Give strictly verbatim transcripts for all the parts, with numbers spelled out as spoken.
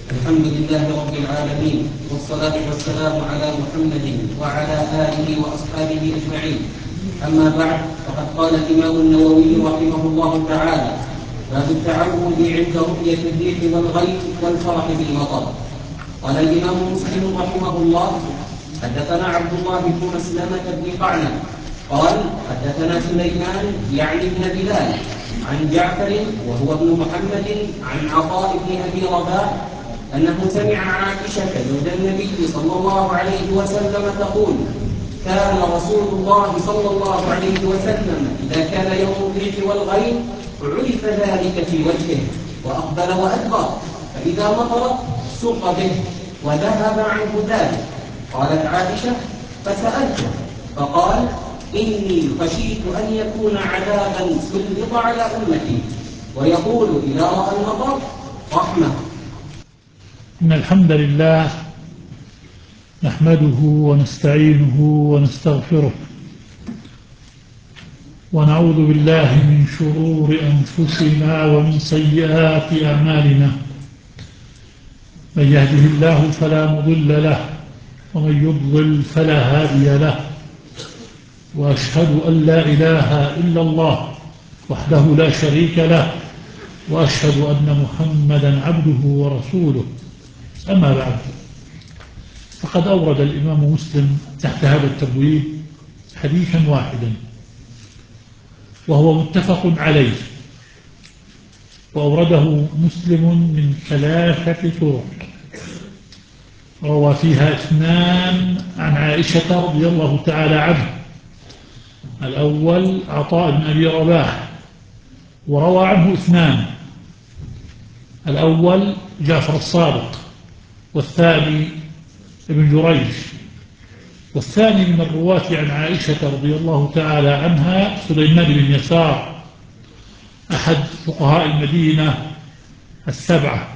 الحمد لله رب العالمين، والصلاة والسلام على محمد وعلى آله وأصحابه أجمعين. أما بعد، فقد قال الإمام النووي رحمه الله تعالى: باب التعوذ عند رؤية الريح والغيث والفرح بالمطر. قال الإمام مسلم رحمه الله: حدثنا عبد الله بن مسلمة بن قعنب قال: حدثنا سليمان يعني ابن بلال عن جعفر وهو ابن محمد عن عطاء بن أبي رباح أنه سمع عائشة زوج النبي صلى الله عليه وسلم تقول: كان رسول الله صلى الله عليه وسلم إذا كان يوم الريح والغيث عرف ذلك في وجهه وأقبل وأدبر، فإذا مطر سق به وذهب عنه ذلك. قالت عائشة: فسألته فقال: إني خشيت أن يكون عذابا سلط على أمتي، ويقول إذا رأى المطر رحمة. إن الحمد لله نحمده ونستعينه ونستغفره، ونعوذ بالله من شرور أنفسنا ومن سيئات أعمالنا. من يهده الله فلا مضل له، ومن يضلل فلا هادي له، وأشهد أن لا إله إلا الله وحده لا شريك له، وأشهد أن محمدا عبده ورسوله. أما بعد، فقد أورد الإمام مسلم تحت هذا التبويب حديثا واحدا وهو متفق عليه، وأورده مسلم من ثلاثة طرق روى فيها اثنان عن عائشة رضي الله تعالى عنها. الأول عطاء بن أبي رباح وروى عنه اثنان: الأول جعفر الصادق، والثاني ابن جريج. والثاني من الرواة عن عائشة رضي الله تعالى عنها سليمان بن يسار، أحد فقهاء المدينة السبعة،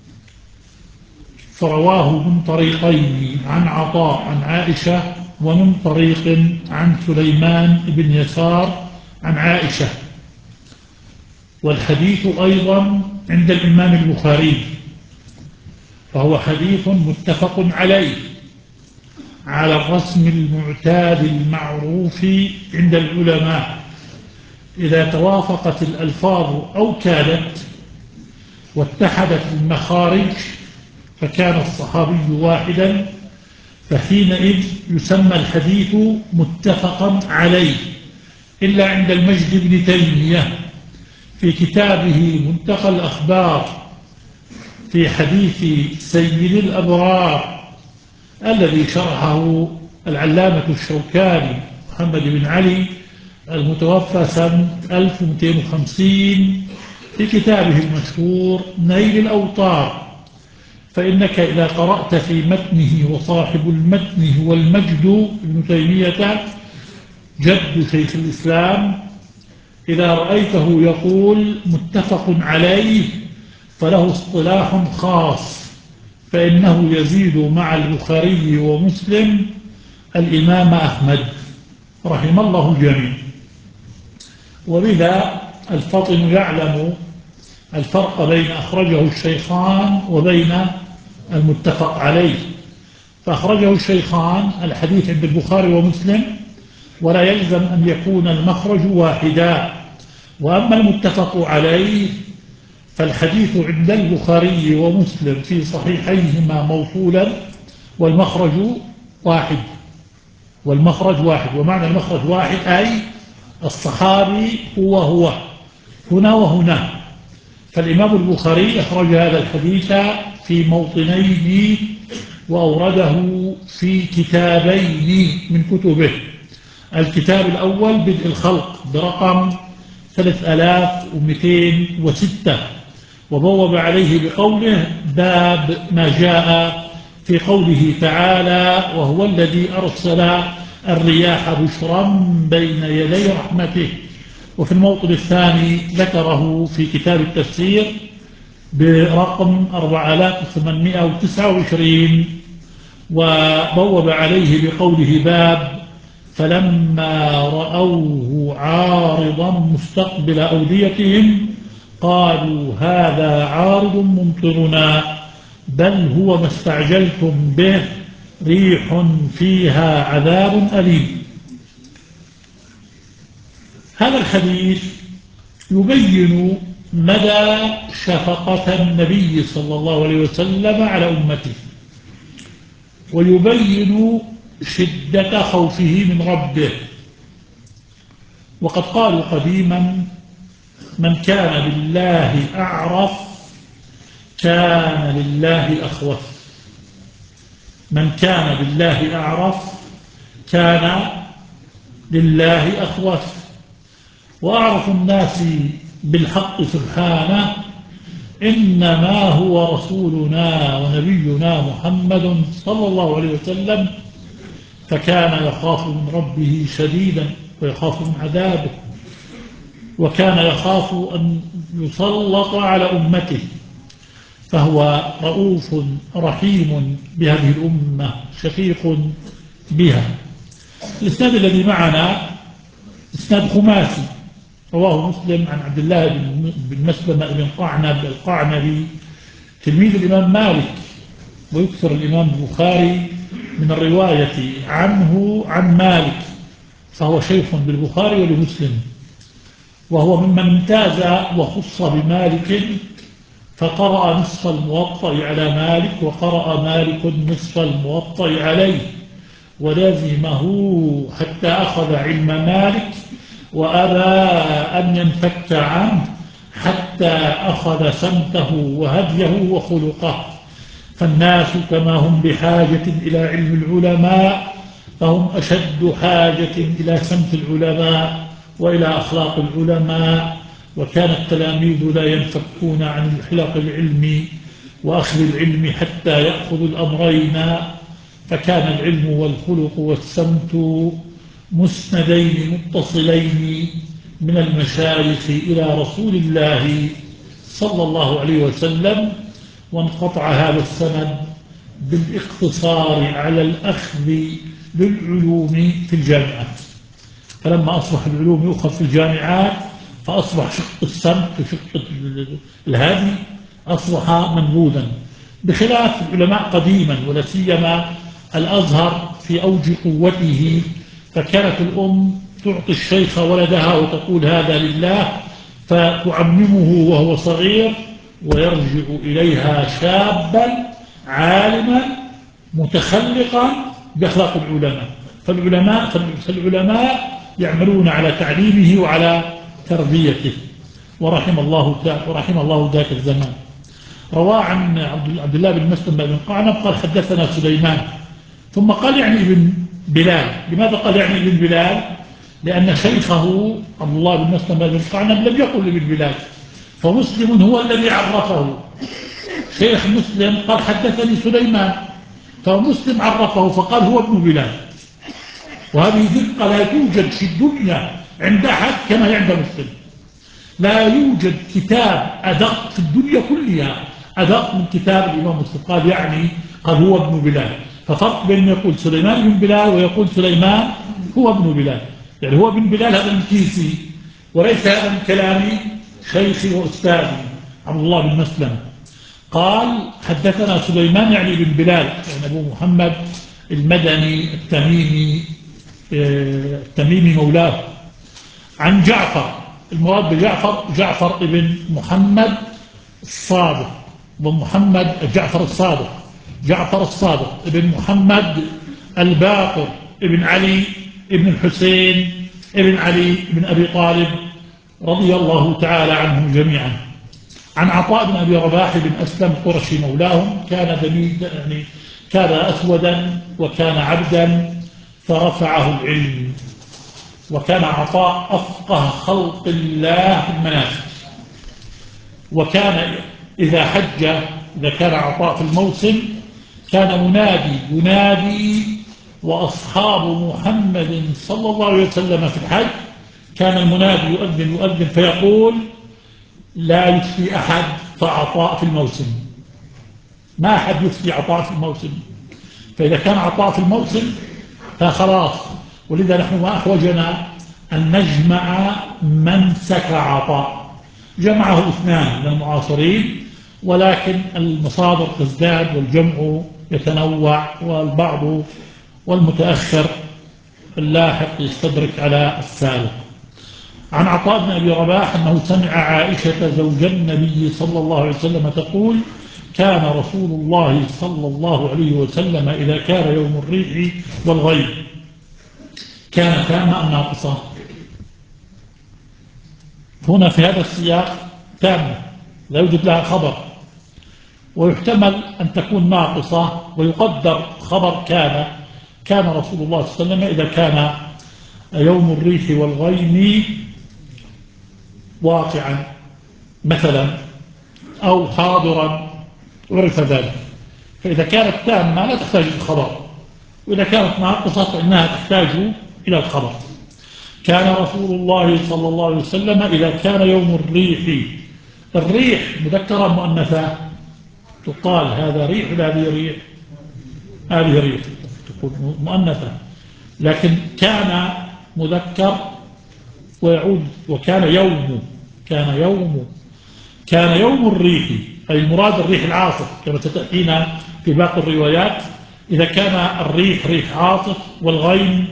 فرواه من طريقين عن عطاء عن عائشة، ومن طريق عن سليمان بن يسار عن عائشة. والحديث أيضا عند الإمام البخاري، فهو حديث متفق عليه على الرسم المعتاد المعروف عند العلماء: إذا توافقت الألفاظ أو كانت واتحدت المخارج فكان الصحابي واحدا، فحينئذ يسمى الحديث متفقا عليه، إلا عند المجد بن تيمية في كتابه منتقى الأخبار في حديث سيد الأبرار الذي شرحه العلامة الشوكاني محمد بن علي المتوفى سنة ألف ومئتين وخمسين في كتابه المشهور نيل الأوطار. فإنك إذا قرأت في متنه، وصاحب المتن هو المجد ابن تيمية جد شيخ الإسلام، إذا رأيته يقول متفق عليه فله اصطلاح خاص، فإنه يزيد مع البخاري ومسلم الإمام أحمد رحم الله الجميع. وبذا الفطن يعلم الفرق بين أخرجه الشيخان وبين المتفق عليه. فأخرجه الشيخان الحديث عند البخاري ومسلم، ولا يلزم أن يكون المخرج واحدا. وأما المتفق عليه فالحديث عند البخاري ومسلم في صحيحيهما موصولا، والمخرج واحد والمخرج واحد ومعنى المخرج واحد أي الصحابي هو هو هنا وهنا. فالإمام البخاري أخرج هذا الحديث في موطنين وأورده في كتابين من كتبه: الكتاب الأول بدء الخلق برقم ثلاثة آلاف ومئتين وستة، وبوب عليه بقوله: باب ما جاء في قوله تعالى: وهو الذي أرسل الرياح بشرا بين يدي رحمته. وفي الموطن الثاني ذكره في كتاب التفسير برقم أربعة آلاف وثمانمئة وتسعة وعشرين، وبوب عليه بقوله: باب فلما رأوه عارضا مستقبل أوديتهم قالوا هذا عارض ممطرنا بل هو ما استعجلتم به ريح فيها عذاب أليم. هذا الحديث يبين مدى شفقة النبي صلى الله عليه وسلم على أمته، ويبين شدة خوفه من ربه. وقد قالوا قديما: من كان بالله أعرف كان لله أخوف. من كان بالله أعرف كان لله أخوف. وأعرف الناس بالحق سبحانه إنما هو رسولنا ونبينا محمد صلى الله عليه وسلم، فكان يخاف من ربه شديدا ويخاف من عذابه، وكان يخاف أن يسلط على أمته، فهو رؤوف رحيم بهذه الأمة شفيق بها. الإسناد الذي معنا إسناد خماسي، رواه مسلم عن عبد الله بن مسلمة بن قعنب القعنبي تلميذ الإمام مالك، ويكثر الإمام البخاري من الرواية عنه عن مالك، فهو شيخ بالبخاري ولمسلم، وهو ممن امتاز وخص بمالك، فقرأ نصف الموطأ على مالك، وقرأ مالك نصف الموطأ عليه، ولازمه حتى أخذ علم مالك، وأبى أن ينفك عنه حتى أخذ سمته وهديه وخلقه. فالناس كما هم بحاجة إلى علم العلماء، فهم أشد حاجة إلى سمت العلماء وإلى أخلاق العلماء. وكان التلاميذ لا ينفكون عن الحلق العلمي وأخذ العلم حتى يأخذوا الأمرين، فكان العلم والخلق والسمت مسندين متصلين من المشايخ إلى رسول الله صلى الله عليه وسلم، وانقطع هذا السند بالاقتصار على الأخذ بالعلوم في الجامعات. فلما أصبح العلوم يؤخذ في الجامعات، فأصبح شق السمت وشق الهادي أصبح منبوذا، بخلاف العلماء قديما، ولا سيما الأزهر في أوج قوته، فكانت الأم تعطي الشيخ ولدها وتقول هذا لله، فتعممه وهو صغير، ويرجع إليها شابا عالما متخلقا بأخلاق العلماء. فالعلماء, فالعلماء يعملون على تعليمه وعلى تربيته، ورحم الله ورحم الله ذاك الزمان. رواه عن عبد الله بن مسلم بن قعنب قال حدثنا سليمان، ثم قال يعني ابن بلال. لماذا قال يعني ابن بلال؟ لأن شيخه عبد الله بن مسلم بن قعنب لم يقل ابن بلال، فمسلم هو الذي عرفه. شيخ مسلم قال حدثني سليمان، فمسلم عرفه فقال هو ابن بلال. وهذه دقة لا توجد في الدنيا عند أحد كما عند مسلم. لا يوجد كتاب أدق في الدنيا كلها أدق من كتاب الإمام مسلم. قال يعني قال هو ابن بلال، ففرق بين يقول سليمان بن بلال ويقول سليمان هو ابن بلال. يعني هو ابن بلال هذا من كيسي، وليس هذا من كلام شيخي وأستاذي عبد الله بن مسلم. قال حدثنا سليمان يعني بن بلال، يعني أبو محمد المدني التميمي التميمي مولاه، عن جعفر. المراد بجعفر جعفر ابن محمد الصادق، بن محمد جعفر الصادق جعفر الصادق ابن محمد الباقر ابن علي ابن الحسين ابن علي ابن أبي طالب رضي الله تعالى عنهم جميعا. عن عطاء بن أبي رباح بن أسلم قرشي مولاهم، كان دميد يعني كان أسودا وكان عبدا فرفعه العلم. وكان عطاء أفقه خلق الله في المناسك، وكان إذا حج، إذا كان عطاء في الموسم كان منادي ينادي، وأصحاب محمد صلى الله عليه وسلم في الحج كان المنادي يؤذن يؤذن فيقول لا يفتي أحد فعطاء في الموسم، ما أحد يفتي عطاء في الموسم. فإذا كان عطاء في الموسم فخلاص. ولذا نحن ما أحوجنا أن نجمع من سك عطاء. جمعه اثنان من المعاصرين، ولكن المصادر تزداد والجمع يتنوع، والبعض والمتأخر اللاحق يستدرك على السابق. عن عطاء بن أبي رباح أنه سمع عائشة زوج النبي صلى الله عليه وسلم تقول: كان رسول الله صلى الله عليه وسلم إذا كان يوم الريح والغيم. كان تامة أم ناقصة؟ هنا في هذا السياق تامة لا يوجد لها خبر، ويحتمل أن تكون ناقصة، ويقدر خبر كان كان رسول الله صلى الله عليه وسلم إذا كان يوم الريح والغيم واقعا مثلا أو حاضرا عرف ذلك. فإذا كانت تامة لا تحتاج إلى الخبر، وإذا كانت ناقصة فإنها تحتاج إلى الخبر. كان رسول الله صلى الله عليه وسلم إذا كان يوم الريح. الريح مذكرة مؤنثة؟ تقال هذا ريح ولا هذه ريح؟ هذه ريح تكون مؤنثة، لكن كان مذكر ويعود. وكان يوم كان يوم كان يوم الريح، أي المراد الريح العاصف كما ستأتينا في باقي الروايات. إذا كان الريح ريح عاصف والغيم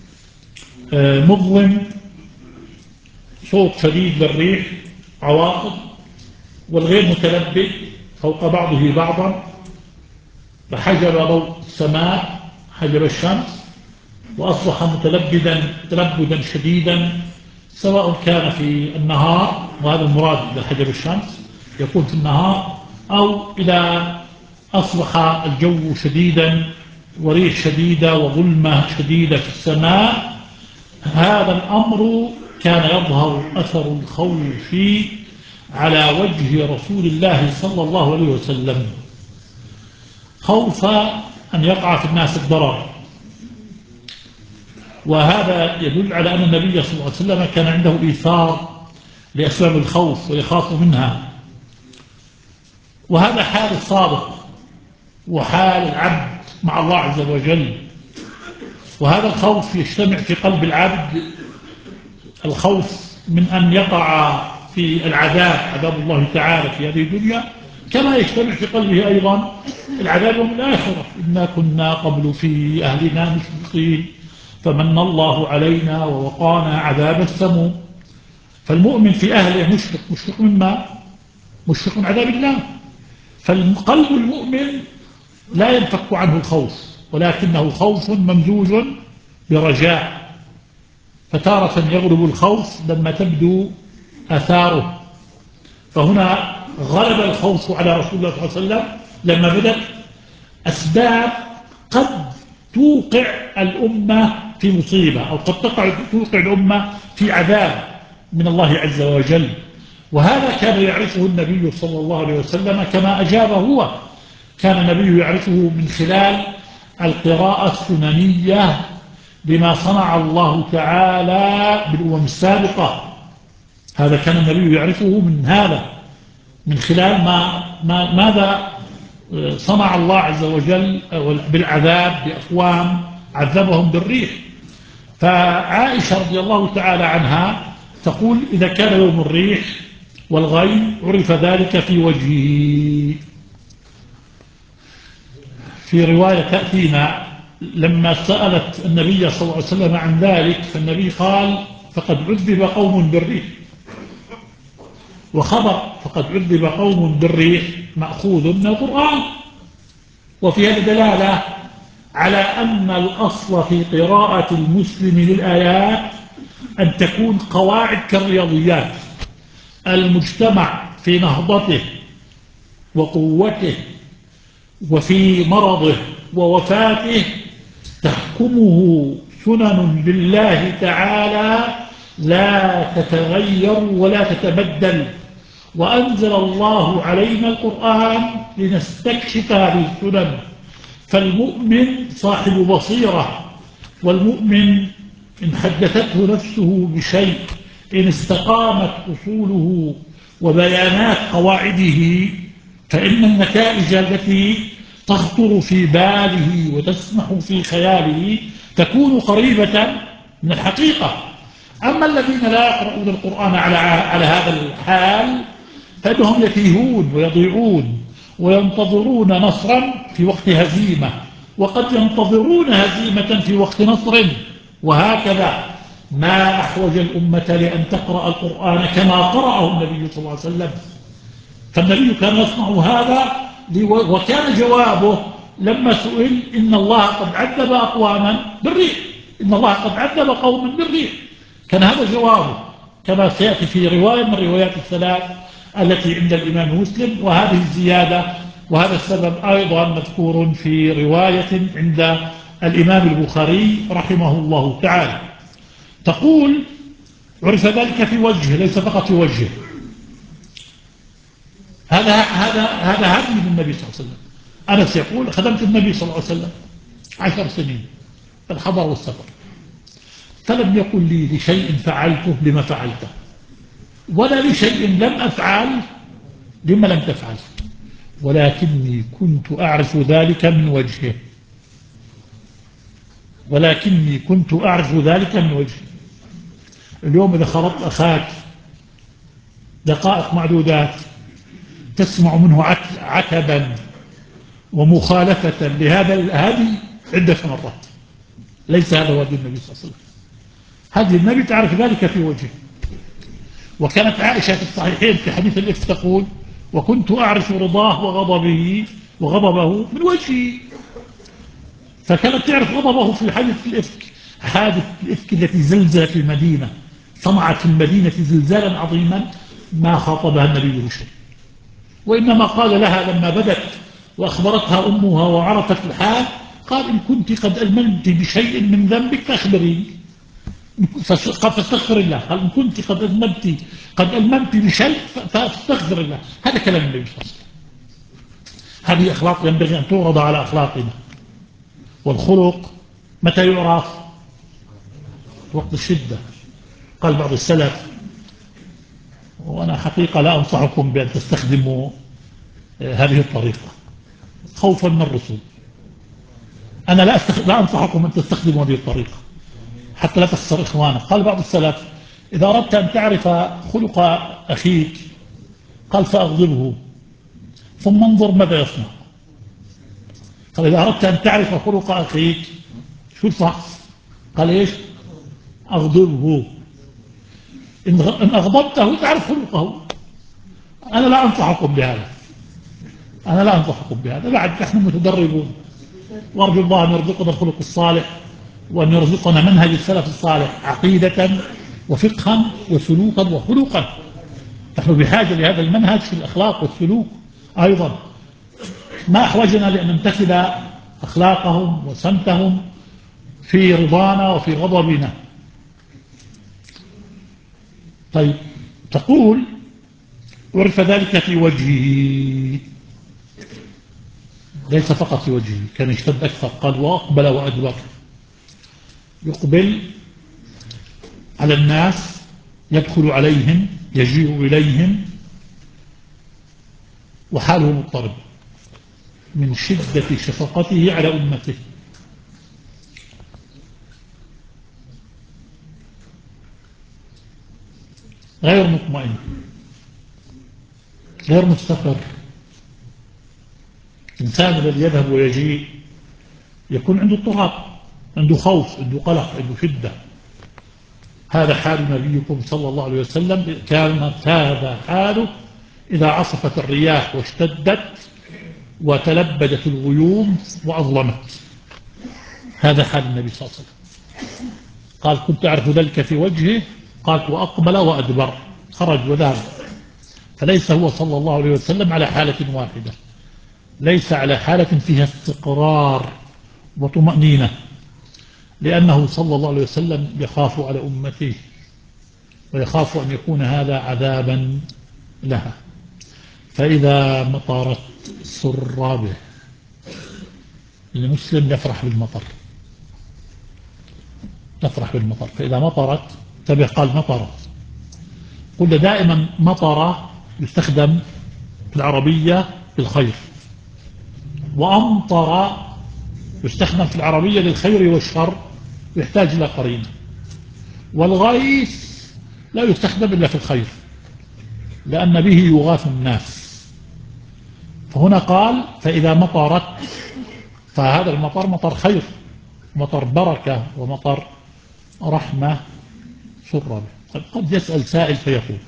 مظلم، صوت شديد للريح عواصف، والغيم متلبد فوق بعضه بعضا، فحجب ضوء السماء، حجب الشمس، وأصبح متلبدا تلبدا شديدا، سواء كان في النهار، وهذا المراد إذا حجب الشمس يكون في النهار، أو إذا أصبح الجو شديدا وريح شديدة وظلمة شديدة في السماء. هذا الأمر كان يظهر أثر الخوف على وجه رسول الله صلى الله عليه وسلم، خوف أن يقع في الناس الضرر. وهذا يدل على أن النبي صلى الله عليه وسلم كان عنده إيثار لأسباب الخوف ويخاف منها. وهذا حال الصادق وحال العبد مع الله عز وجل. وهذا الخوف يجتمع في قلب العبد، الخوف من أن يقع في العذاب، عذاب الله تعالى في هذه الدنيا، كما يجتمع في قلبه أيضا العذاب يوم الآخرة. إنا كنا قبل في أهلنا مشفقين فمن الله علينا ووقانا عذاب السموم. فالمؤمن في أهله مشفق، مشفق مما؟ مشفق من عذاب الله. فالقلب المؤمن لا ينفك عنه الخوف، ولكنه خوف ممزوج برجاء. فتارة يغلب الخوف لما تبدو آثاره. فهنا غلب الخوف على رسول الله صلى الله عليه وسلم لما بدأ أسباب قد توقع الأمة في مصيبة، أو قد تقع توقع الأمة في عذاب من الله عز وجل. وهذا كان يعرفه النبي صلى الله عليه وسلم كما أجاب هو. كان النبي يعرفه من خلال القراءة السننية بما صنع الله تعالى بالأمم السابقة. هذا كان النبي يعرفه من هذا، من خلال ما, ما ماذا صنع الله عز وجل بالعذاب بأقوام عذبهم بالريح. فعائشة رضي الله تعالى عنها تقول: إذا كان يوم الريح والغيم عرف ذلك في وجهه. في رواية تأتينا لما سألت النبي صلى الله عليه وسلم عن ذلك، فالنبي قال: فقد عذب قوم بالريح. وخبر فقد عذب قوم بالريح مأخوذ من القرآن. وفي هذا دلالة على أن الأصل في قراءة المسلم للآيات أن تكون قواعد كالرياضيات. المجتمع في نهضته وقوته وفي مرضه ووفاته تحكمه سنن لله تعالى لا تتغير ولا تتبدل. وأنزل الله علينا القرآن لنستكشف هذه السنن. فالمؤمن صاحب بصيرة، والمؤمن إن حدثته نفسه بشيء، إن استقامت أصوله وبيانات قواعده، فإن النتائج التي تخطر في باله وتسمح في خياله تكون قريبة من الحقيقة. أما الذين لا يقرؤون القرآن على على هذا الحال فإنهم يتيهون ويضيعون وينتظرون نصرا في وقت هزيمة، وقد ينتظرون هزيمة في وقت نصر، وهكذا. ما أحوج الأمة لأن تقرأ القرآن كما قرأه النبي صلى الله عليه وسلم. فالنبي كان يصنع هذا، وكان جوابه لما سئل: إن الله قد عذب أقواما بالريح، إن الله قد عذب قوما بالريح، كان هذا جوابه، كما سيأتي في رواية من روايات الثلاث التي عند الإمام مسلم. وهذه الزيادة وهذا السبب أيضا مذكور في رواية عند الإمام البخاري رحمه الله تعالى. تقول: عرف ذلك في وجهه، ليس فقط في وجهه. هذا هذا هذا هدي من النبي صلى الله عليه وسلم. أنس يقول: خدمت النبي صلى الله عليه وسلم عشر سنين في الحضر والسفر، فلم يقل لي لشيء فعلته لما فعلته، ولا لشيء لم أفعل لما لم تفعل، ولكني كنت أعرف ذلك من وجهه، ولكني كنت أعرف ذلك من وجهه. اليوم إذا خلطت أخاك دقائق معدودات تسمع منه عتبا ومخالفة لهذا الهدي عدة مرات، ليس هذا هو هدي النبي صلى الله عليه وسلم. هدي النبي تعرف ذلك في وجهه. وكانت عائشة في الصحيحين في حديث الإفك تقول: وكنت أعرف رضاه وغضبه وغضبه من وجهي. فكانت تعرف غضبه في حادث الإفك، حادث الإفك التي زلزلت المدينة، صنعت المدينة زلزالا عظيما ما خاطبها النبي بشيء، وإنما قال لها لما بدت وأخبرتها أمها وعرفت الحال، قال: إن كنت قد ألممت بشيء من ذنبك فأخبريني، قال: فاستغفر الله. قال: إن كنت قد ألممت قد ألممت بشيء فاستغفر الله. هذا كلام النبي صلى الله عليه وسلم. هذه أخلاق ينبغي أن تعرض على أخلاقنا. والخلق متى يعرف؟ وقت الشدة. قال بعض السلف، وأنا حقيقة لا أنصحكم بأن تستخدموا هذه الطريقة خوفا من الرسول، أنا لا, لا أنصحكم أن تستخدموا هذه الطريقة حتى لا تخسر إخوانك. قال بعض السلف: إذا أردت أن تعرف خلق أخيك، قال: فأغضبه ثم انظر ماذا يصنع. قال: إذا أردت أن تعرف خلق أخيك، شو الفحص؟ قال: إيش؟ أغضبه، إن أغضبته تعرف خلقه. أنا لا أنصحكم بهذا، أنا لا أنصحكم بهذا، بعد نحن متدربون، وأرجو الله أن يرزقنا الخلق الصالح، وأن يرزقنا منهج السلف الصالح عقيدة وفقها وسلوكا وخلقا. نحن بحاجة لهذا المنهج في الأخلاق والسلوك أيضا. ما أحوجنا لأن نمتثل أخلاقهم وسمتهم في رضانا وفي غضبنا. طيب، تقول: عرف ذلك في وجهه، ليس فقط في وجهه، كان يشتد أكثر. قال: وأقبل وأدبر، يقبل على الناس، يدخل عليهم، يجيء إليهم، وحاله مضطرب من شدة شفقته على أمته. غير مطمئن، غير مستقر. الإنسان الذي يذهب ويجيء يكون عنده اضطراب، عنده خوف، عنده قلق، عنده شدة. هذا حال نبيكم صلى الله عليه وسلم، كان هذا حاله إذا عصفت الرياح واشتدت وتلبدت الغيوم وأظلمت. هذا حال النبي صلى الله عليه وسلم. قال: كنت أعرف ذلك في وجهه. قال: وأقبل وأدبر، خرج وذهب. فليس هو صلى الله عليه وسلم على حالة واحدة، ليس على حالة فيها استقرار وطمأنينة، لأنه صلى الله عليه وسلم يخاف على أمته، ويخاف أن يكون هذا عذابا لها. فإذا مطرت سر به. المسلم يفرح بالمطر، يفرح بالمطر. فإذا مطرت، تبه قال مطرت، قلنا دائما مطر يستخدم في العربية للخير، وأمطر يستخدم في العربية للخير والشر، ويحتاج إلى قرينة. والغيث لا يستخدم إلا في الخير، لأن به يغاث الناس. فهنا قال فإذا مطرت، فهذا المطر مطر خير، مطر بركة ومطر رحمة سر به. قد يسأل سائل فيقول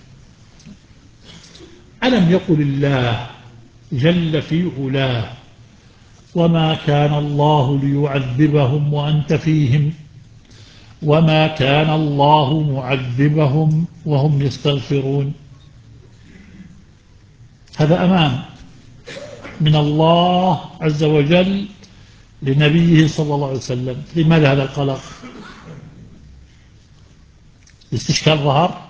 ألم يقل الله جل في علاه وما كان الله ليعذبهم وأنت فيهم وما كان الله معذبهم وهم يستغفرون؟ هذا أمان من الله عز وجل لنبيه صلى الله عليه وسلم. لماذا هذا القلق؟ الاستشكال ظهر.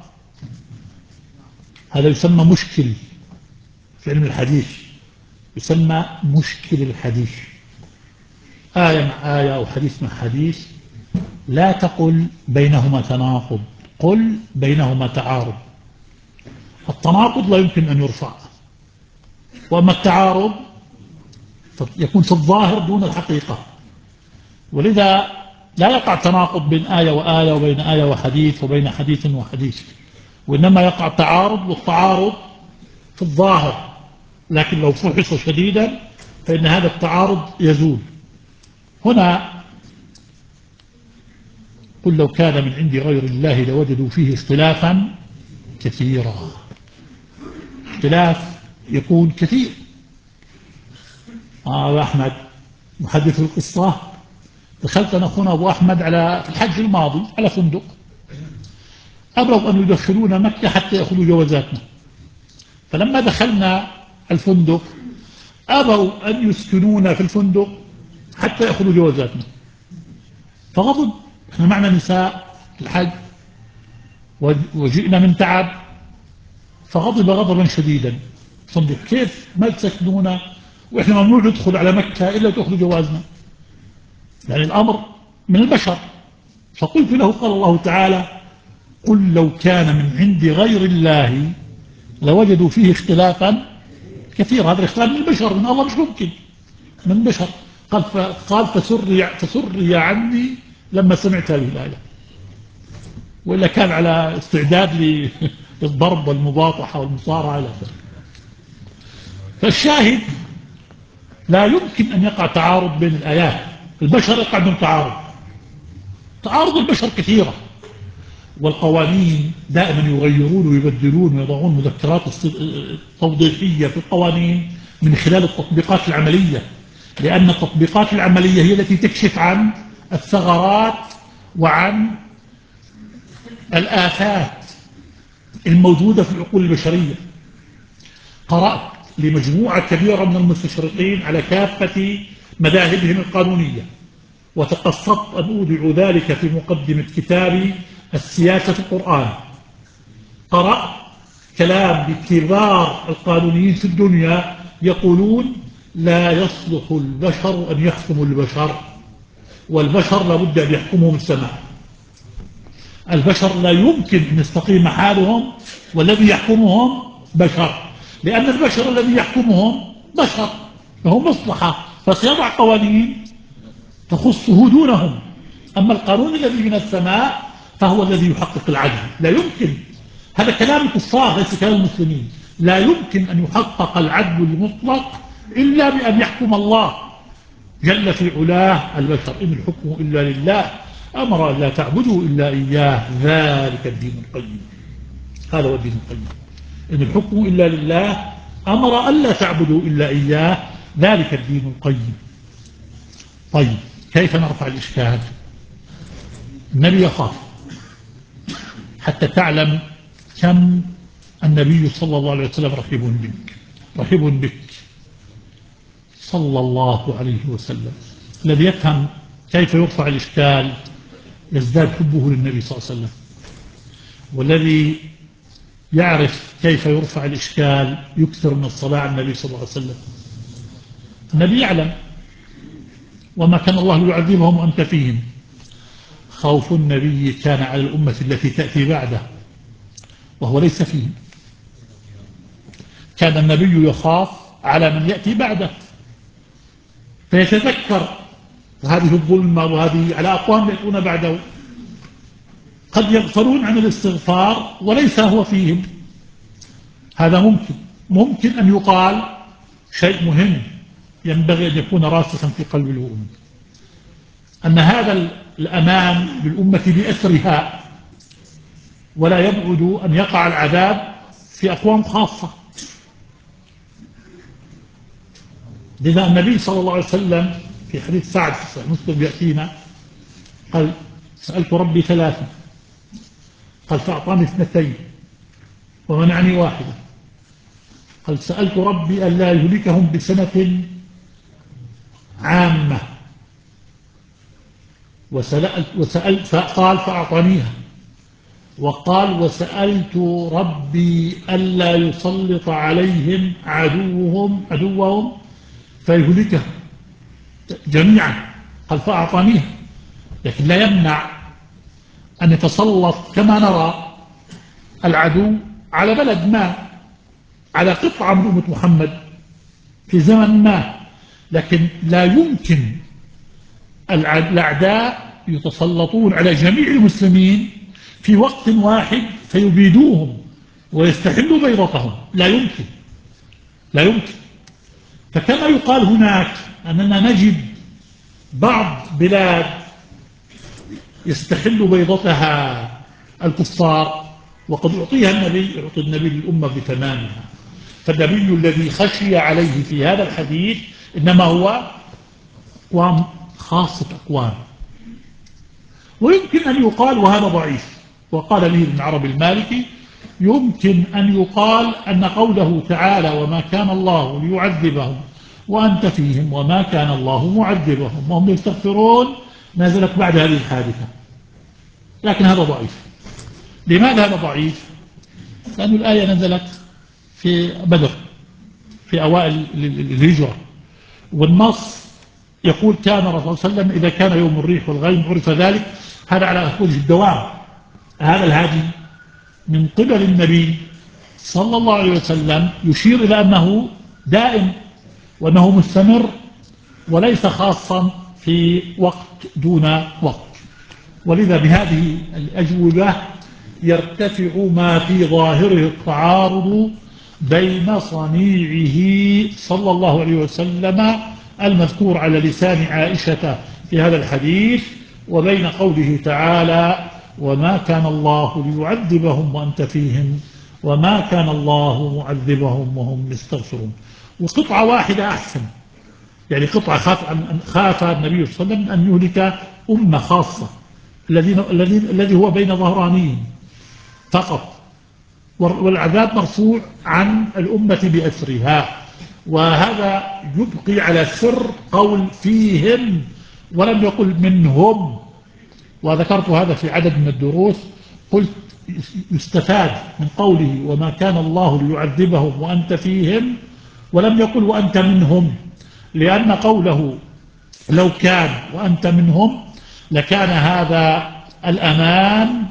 هذا يسمى مشكل في علم الحديث، يسمى مشكل الحديث. آية مع آية أو حديث مع حديث لا تقل بينهما تناقض، قل بينهما تعارض. التناقض لا يمكن أن يرفع، وأما التعارض يكون في الظاهر دون الحقيقة. ولذا لا يقع تناقض بين آية وآية وبين آية وحديث وبين حديث وحديث، وإنما يقع تعارض، والتعارض في الظاهر، لكن لو فحص شديدا فإن هذا التعارض يزول. هنا قل لو كان من عند غير الله لوجدوا فيه اختلافا كثيرا. اختلاف يكون كثير. آه أحمد محدث القصة، دخلت أنا أخونا أبو أحمد على في الحج الماضي على فندق، أبروا أن يدخلونا مكة حتى يأخذوا جوازاتنا. فلما دخلنا الفندق أبوا أن يسكنونا في الفندق حتى يأخذوا جوازاتنا. فغضب، احنا معنا نساء في الحج وجئنا من تعب، فغضب غضبا شديدا. فندق كيف ما تسكنونا وإحنا ممنوع ندخل على مكة إلا تأخذوا جوازنا؟ يعني الأمر من البشر. فقلت له قال الله تعالى قل لو كان من عند غير الله لوجدوا فيه اختلافا كثيرا. هذا الاختلاف من البشر، من الله مش ممكن، من البشر. قال قال فسري, فسري عني لما سمعت هذه الآية، وإلا كان على استعداد للضرب والمباطحة والمصارعة إلى آخره. فالشاهد لا يمكن أن يقع تعارض بين الآيات. البشر يقع بين تعارض، تعارض البشر كثيرة، والقوانين دائما يغيرون ويبدلون ويضعون مذكرات توضيحية في القوانين من خلال التطبيقات العملية، لأن التطبيقات العملية هي التي تكشف عن الثغرات وعن الآفات الموجودة في العقول البشرية. قرأت لمجموعة كبيرة من المستشرقين على كافة مذاهبهم القانونية، وتقصدت أن أودع ذلك في مقدمة كتابي السياسة في القرآن. قرأت كلام لكبار القانونيين في الدنيا يقولون لا يصلح البشر أن يحكموا البشر، والبشر لابد أن يحكمهم السماء. البشر لا يمكن أن يستقيم حالهم والذي يحكمهم بشر، لأن البشر الذي يحكمهم بشر له مصلحة، فسيضع قوانين تخصه دونهم. أما القانون الذي من السماء فهو الذي يحقق العدل. لا يمكن، هذا كلام الكفار ليس كلام المسلمين، لا يمكن أن يحقق العدل المطلق إلا بأن يحكم الله جل في علاه البشر. إن الحكم إلا لله أمر أن لا تعبدوا إلا إياه ذلك الدين القيم. هذا هو الدين القيم. إن الحكم إلا لله أمر أن لا تعبدوا إلا إياه ذلك الدين القيم. طيب كيف نرفع الإشكال؟ النبي يخاف حتى تعلم كم النبي صلى الله عليه وسلم رحيب بك، رحيب بك صلى الله عليه وسلم. الذي يفهم كيف يرفع الإشكال يزداد حبه للنبي صلى الله عليه وسلم، والذي يعرف كيف يرفع الإشكال يكثر من الصلاة على النبي صلى الله عليه وسلم. النبي يعلم وما كان الله ليعذبهم وأنت فيهم. خوف النبي كان على الأمة التي تأتي بعده وهو ليس فيهم. كان النبي يخاف على من يأتي بعده، فيتذكر هذه الظلمة وهذه على أقوام يأتون بعده قد يغفلون عن الاستغفار وليس هو فيهم. هذا ممكن. ممكن أن يقال شيء مهم ينبغي أن يكون راسخا في قلب المؤمن، أن هذا الأمان للأمة بأسرها، ولا يبعد أن يقع العذاب في أقوام خاصة. لذا النبي صلى الله عليه وسلم في حديث سعد في صحيح مسلم يأتينا قال: سألت ربي ثلاثة، قال: فأعطاني اثنتين ومنعني واحدة. قال: سألت ربي ألا يهلكهم بسنة عامة، وسألت, وسألت فقال: فأعطانيها. وقال: وسألت ربي ألا يسلط عليهم عدوهم عدوهم فيهلكهم جميعا. قال: فأعطانيها. لكن لا يمنع أن يتسلط كما نرى العدو على بلد ما، على قطعة من أمة محمد في زمن ما، لكن لا يمكن الأعداء يتسلطون على جميع المسلمين في وقت واحد فيبيدوهم ويستحلوا بيضتهم. لا يمكن، لا يمكن. فكما يقال هناك أننا نجد بعض بلاد يستحل بيضتها الكفار، وقد أعطيها النبي، يعطي النبي للأمة بتمامها. فالنبي الذي خشي عليه في هذا الحديث إنما هو أقوام خاصة أقوام. ويمكن أن يقال، وهذا ضعيف، وقال به ابن عربي المالكي، يمكن أن يقال أن قوله تعالى: وما كان الله ليعذبهم وأنت فيهم وما كان الله معذبهم وهم يستغفرون، نزلت بعد هذه الحادثة. لكن هذا ضعيف. لماذا هذا ضعيف؟ لأن الآية نزلت في بدر في أوائل الهجرة، والنص يقول: كان الرسول صلى الله عليه وسلم إذا كان يوم الريح والغيم عرف ذلك. هذا على وجه الدوام. هذا الهادي من قبل النبي صلى الله عليه وسلم يشير إلى أنه دائم وأنه مستمر، وليس خاصا في وقت دون وقت. ولذا بهذه الأجوبة يرتفع ما في ظاهره التعارض بين صنيعه صلى الله عليه وسلم المذكور على لسان عائشة في هذا الحديث، وبين قوله تعالى: وما كان الله ليعذبهم وأنت فيهم وما كان الله معذبهم وهم يستغفرون. وقطعة واحدة أحسن، يعني قطعة خاف, خاف النبي صلى الله عليه وسلم أن يهلك أمة خاصة الذي هو بين ظهرانيهم فقط، والعذاب مرفوع عن الأمة بأسرها. وهذا يبقي على سر قول فيهم ولم يقل منهم. وذكرت هذا في عدد من الدروس، قلت يستفاد من قوله: وما كان الله ليعذبهم وأنت فيهم، ولم يقل وأنت منهم، لأن قوله لو كان وأنت منهم لكان هذا الأمان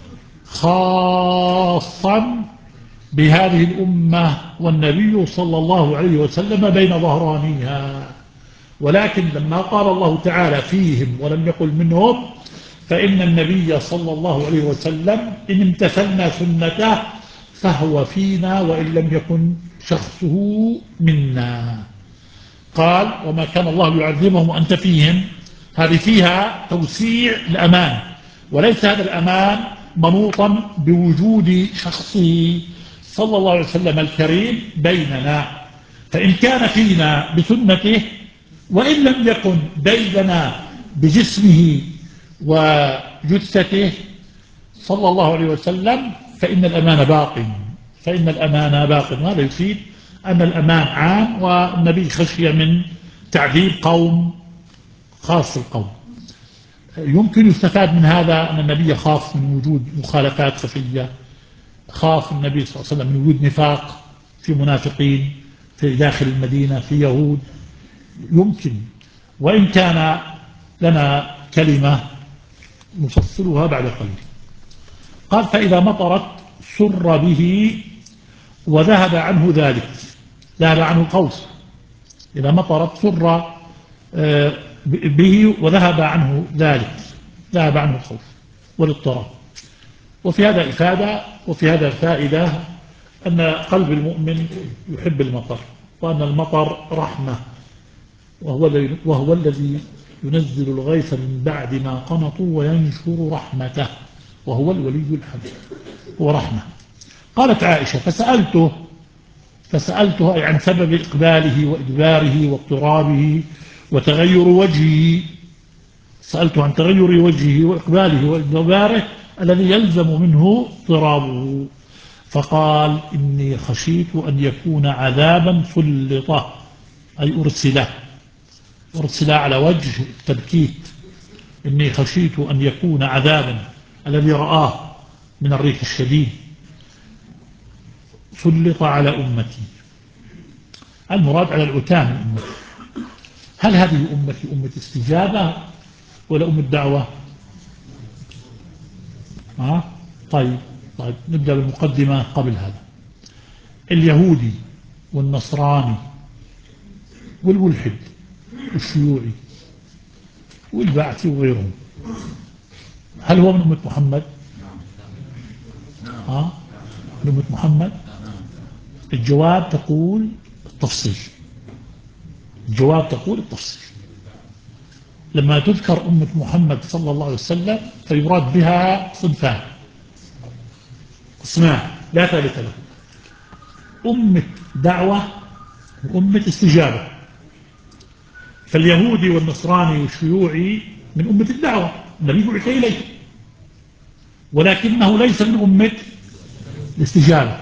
خاصا بهذه الأمة والنبي صلى الله عليه وسلم بين ظهرانيها. ولكن لما قال الله تعالى فيهم ولم يقل منهم، فإن النبي صلى الله عليه وسلم إن امتثلنا سنته فهو فينا وإن لم يكن شخصه منا. قال: وما كان الله يعذبهم وأنت فيهم، هذه فيها توسيع الأمان، وليس هذا الأمان منوطا بوجود شخصه صلى الله عليه وسلم الكريم بيننا. فإن كان فينا بسنته وإن لم يكن بيننا بجسمه وجثته صلى الله عليه وسلم فإن الأمان باق، فإن الأمان باق. وهذا يفيد أن الأمان عام، والنبي خشي من تعذيب قوم خاص القوم. يمكن يستفاد من هذا أن النبي خاف من وجود مخالفات خفية، خاف النبي صلى الله عليه وسلم من وجود نفاق في منافقين في داخل المدينة، في يهود. يمكن، وإن كان لنا كلمة نفصلها بعد قليل. قال: فإذا مطرت سر به وذهب عنه ذلك، ذهب عنه القوس. إذا مطرت سر به وذهب عنه ذلك، ذهب عنه الخوف والاضطراب. وفي هذا إفادة، وفي هذا فائدة أن قلب المؤمن يحب المطر، وأن المطر رحمة، وهو الذي وهو الذي ينزل الغيث من بعد ما قنطوا وينشر رحمته، وهو الولي الحميد، هو رحمة. قالت عائشة فسألته فسألته عن سبب إقباله وإدباره واضطرابه وتغير وجهه، سألته عن تغير وجهه وإقباله وإدباره الذي يلزم منه اضطرابه، فقال إني خشيت أن يكون عذابا سلطه، أي أرسله أرسل على وجه التبكيت، إني خشيت أن يكون عذابا الذي رآه من الريح الشديد سلط على أمتي، المراد على الأتام من أمتي. هل هذه أمتي أمة استجابة ولا أمة دعوة؟ ها؟ طيب طيب نبدأ بالمقدمة قبل هذا. اليهودي والنصراني والملحد والشيوعي والبعثي وغيرهم، هل هو من أمة محمد؟ ها؟ من أمة محمد؟ الجواب تقول التفصيل، الجواب تقول التفصيل. لما تذكر أمة محمد صلى الله عليه وسلم فيراد بها صنفان، قسمان لا ثالث له: أمة دعوة وأمة استجابة. فاليهودي والنصراني والشيوعي من أمة الدعوة، النبي بعث إليه، ولكنه ليس من أمة الاستجابة.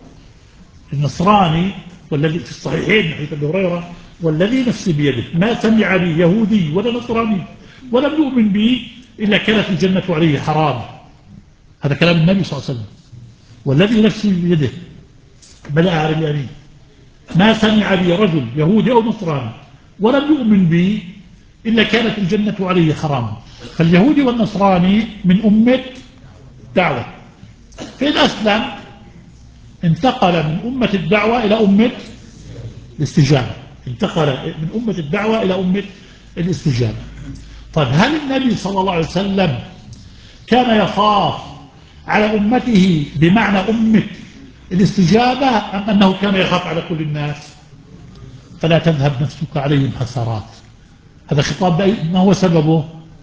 النصراني والذي في الصحيحين حديث أبي هريرة: والذي نفسي بيده ما سمع بي يهودي ولا نصراني ولم يؤمن بي إلا كانت الجنة عليه حرام. هذا كلام النبي صلى الله عليه وسلم: والذي نفسي بيده، بدأ باليمين، ما سمع بي رجل يهودي أو نصراني ولم يؤمن بي إلا كانت الجنة عليه حرام. فاليهودي والنصراني من أمة دعوة، فإن أسلم انتقل من أمة الدعوة إلى أمة الاستجابة، انتقل من أمة الدعوة إلى أمة الاستجابة. طيب هل النبي صلى الله عليه وسلم كان يخاف على أمته بمعنى أمة الاستجابة، أم أنه كان يخاف على كل الناس؟ فلا تذهب نفسك عليهم حسرات. هذا خطاب ما هو سببه؟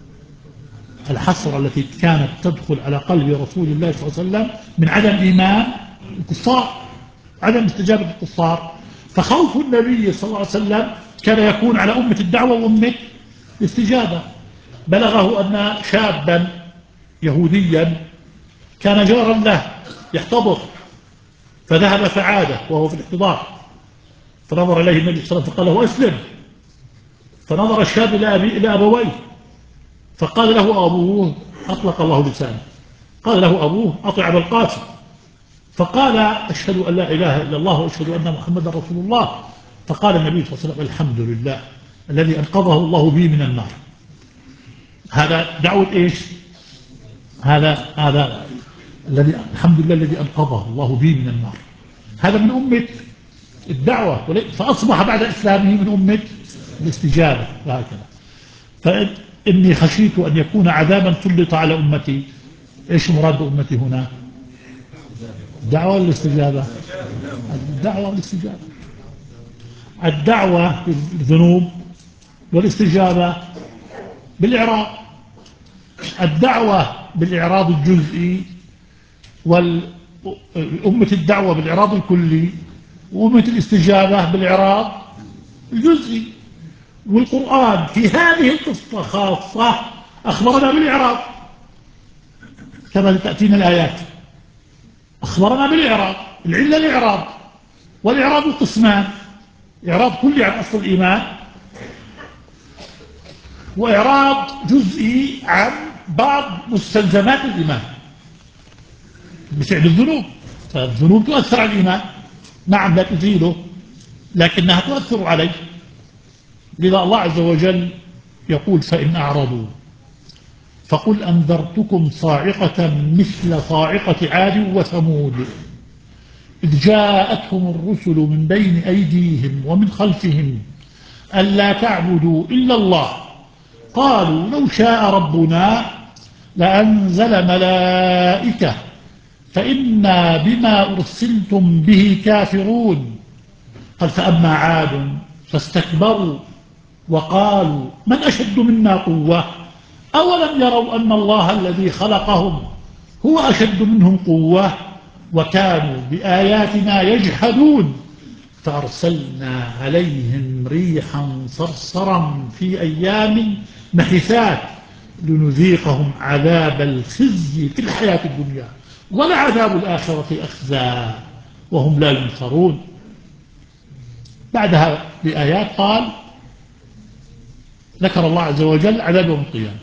الحسرة التي كانت تدخل على قلب رسول الله صلى الله عليه وسلم من عدم إيمان الكفار، عدم استجابة الكفار. فخوف النبي صلى الله عليه وسلم كان يكون على أمة الدعوة وأمة الاستجابة. بلغه أن شابا يهوديا كان جارا له يحتضر، فذهب فعاده وهو في الاحتضار، فنظر إليه النبي صلى الله عليه وسلم فقال له: أسلم. فنظر الشاب إلى أبي إلى أبويه فقال له أبوه، أطلق الله لسانه، قال له أبوه: أطع أبا القاسم. فقال: أشهد أن لا إله إلا الله وأشهد أن محمدا رسول الله. فقال النبي صلى الله عليه وسلم: الحمد لله الذي أنقذه الله بي من النار. هذا دعوة إيش؟ هذا هذا الذي الحمد لله الذي أنقذه الله بي من النار، هذا من أمة الدعوة، فأصبح بعد إسلامه من أمة الاستجابة. وهكذا. فإني خشيت أن يكون عذابا سلط على أمتي. إيش مراد أمتي هنا؟ الدعوة والاستجابة؟ الدعوة والاستجابة. الدعوة بالذنوب والاستجابة بالإعراض. الدعوة بالإعراض الجزئي، والأمة الدعوة بالإعراض الكلي، وأمة الاستجابة بالإعراض الجزئي. والقرآن في هذه القصة خاصة أخبرنا بالإعراض كما تأتينا الآيات، أخبرنا بالإعراض. العلة الإعراض، والإعراض قسمان: إعراض كلي عن أصل الإيمان، وإعراض جزئي عن بعض مستلزمات الإيمان بفعل الذنوب. فالذنوب تؤثر على الإيمان، نعم لا تزيله لكنها تؤثر عليه. لذا الله عز وجل يقول: فإن أعرضوا فقل أنذرتكم صاعقة مثل صاعقة عاد وثمود إذ جاءتهم الرسل من بين أيديهم ومن خلفهم ألا تعبدوا إلا الله قالوا لو شاء ربنا لأنزل ملائكة فإنا بما أرسلتم به كافرون. قال فأما عاد فاستكبروا وقالوا من أشد منا قوة أولم يروا أن الله الذي خلقهم هو أشد منهم قوة وكانوا بآياتنا يجحدون فأرسلنا عليهم ريحا صرصرا في أيام نحسات لنذيقهم عذاب الخزي في الحياة الدنيا ولعذاب الآخرة أخزى وهم لا ينصرون. بعدها بآيات قال ذكر الله عز وجل عذاب يوم القيامة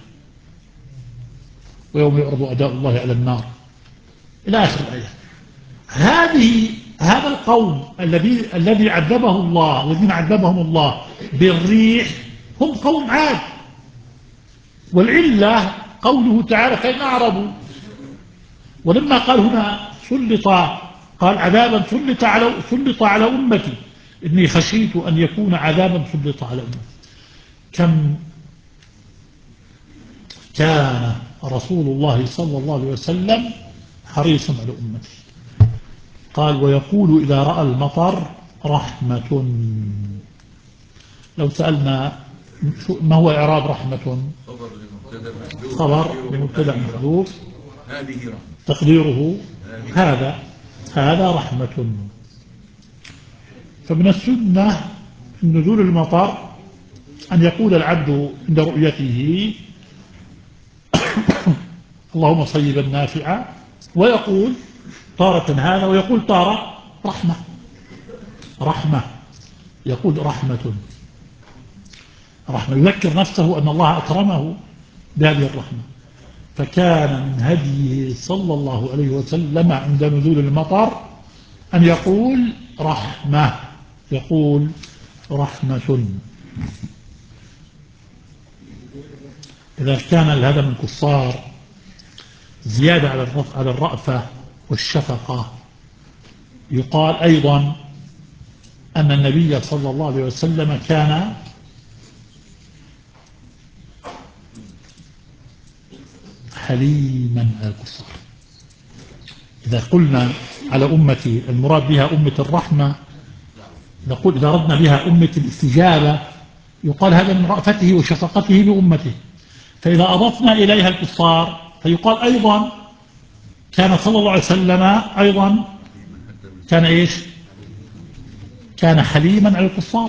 ويوم يعرض أعداء الله على النار إلى آخر الآيات. هذه هذا القوم الذي الذي عذبه الله والذين عذبهم الله بالريح هم قوم عاد. والعلة قوله تعالى فإن أعرضوا، ولما قال هنا سلط قال عذابا سلط على سلط على أمتي إني خشيت أن يكون عذابا سلط على أمتي. كم كان رسول الله صلى الله عليه وسلم حريصا على أمته. قال ويقول إذا رأى المطر رحمة. لو سألنا ما هو إعراب رحمة؟ خبر لمبتدأ محذوف تقديره هذا هذا رحمة. فمن السنة نزول المطر أن يقول العبد عند رؤيته اللهم صيبا نافعا، ويقول تارة هذا ويقول تارة رحمة رحمة يقول رحمة رحمة يذكر نفسه أن الله أكرمه بهذه الرحمة. فكان من هديه صلى الله عليه وسلم عند نزول المطر أن يقول رحمة يقول رحمة. إذا كان هذا من الكفار زيادة على الرأفة والشفقة، يقال أيضا أن النبي صلى الله عليه وسلم كان حليما على الكفار. إذا قلنا على أمتي المراد بها أمة الرحمة نقول إذا أردنا بها أمة الاستجابة يقال هذا من رأفته وشفقته بأمته. فإذا أضفنا إليها الكفار فيقال أيضا كان صلى الله عليه وسلم أيضا كان إيش كان حليما على الكفار.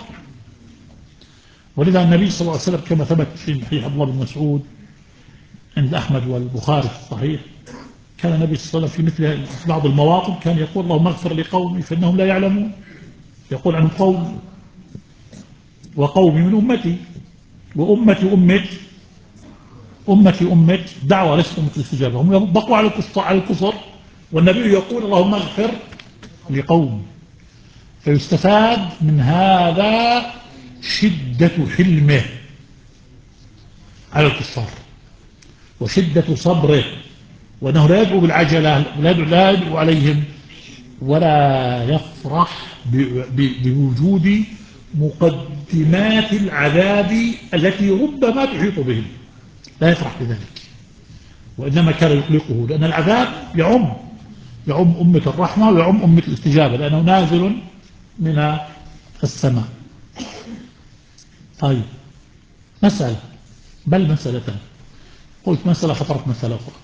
ولذا النبي صلى الله عليه وسلم كما ثبت في صحيح عبد الله بن مسعود عند أحمد والبخاري في الصحيح كان النبي صلى الله عليه وسلم في مثل بعض المواطن كان يقول اللهم اغفر لقومي فإنهم لا يعلمون. يقول عن قوم وقومي من أمتي وأمتي أمة أمتي أمة دعوة ليست أمة الاستجابة. هم بقوا على على الكفر والنبي يقول اللهم اغفر لقوم. فيستفاد من هذا شدة حلمه على الكفار وشدة صبره وأنه لا يدعو بالعجلة لا يدعو عليهم ولا يفرح بوجود مقدمات العذاب التي ربما تحيط بهم، لا يفرح بذلك وإنما كان يقلقه لأن العذاب يعم يعم أمة الرحمة ويعم أمة الاستجابة لأنه نازل من السماء. طيب مسألة بل مسألتان. قلت مسألة خطرت مسألة أخرى.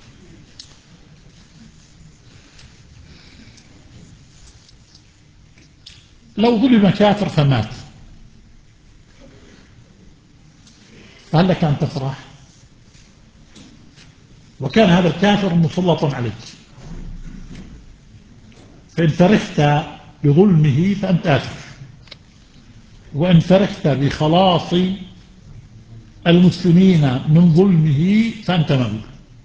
لو ظلم كافر فمات فهل لك أن تفرح؟ وكان هذا الكافر مسلطا عليك فإن فرحت بظلمه فأنت آسف وإن فرحت بخلاص المسلمين من ظلمه فأنت مغلوب.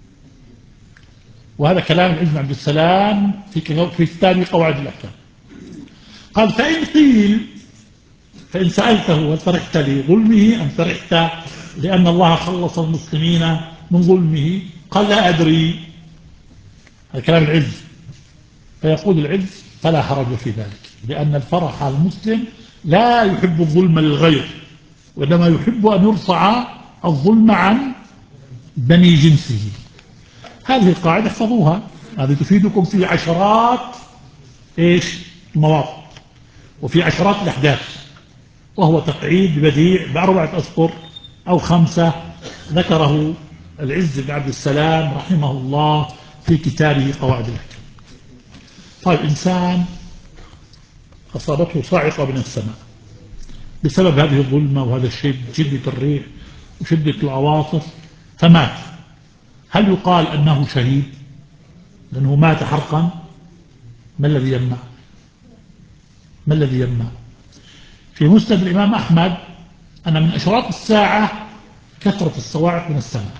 وهذا كلام العز بن عبد السلام في في كتاب قواعد الأحكام. قال فإن قيل فإن سألته هل فرحت لظلمه أم فرحت لأن الله خلص المسلمين من ظلمه قال لا أدري. هذا كلام العز. فيقول العز فلا حرج في ذلك لأن الفرح على المسلم لا يحب الظلم للغير وإنما يحب أن يرفع الظلم عن بني جنسه. هذه القاعدة احفظوها هذه تفيدكم في عشرات إيش المواطن وفي عشرات الأحداث، وهو تقعيد بديع بأربعة أسطر أو خمسة ذكره العز بن عبد السلام رحمه الله في كتابه قواعد الأحكام. طيب إنسان أصابته صاعقة من السماء بسبب هذه الظلمة وهذا الشيء، شدة الريح وشدة العواصف، فمات، هل يقال أنه شهيد لأنه مات حرقا؟ ما الذي يمنع؟ ما الذي يمنع؟ في مسند الإمام أحمد أن من أشراط الساعة كثرة الصواعق من السماء،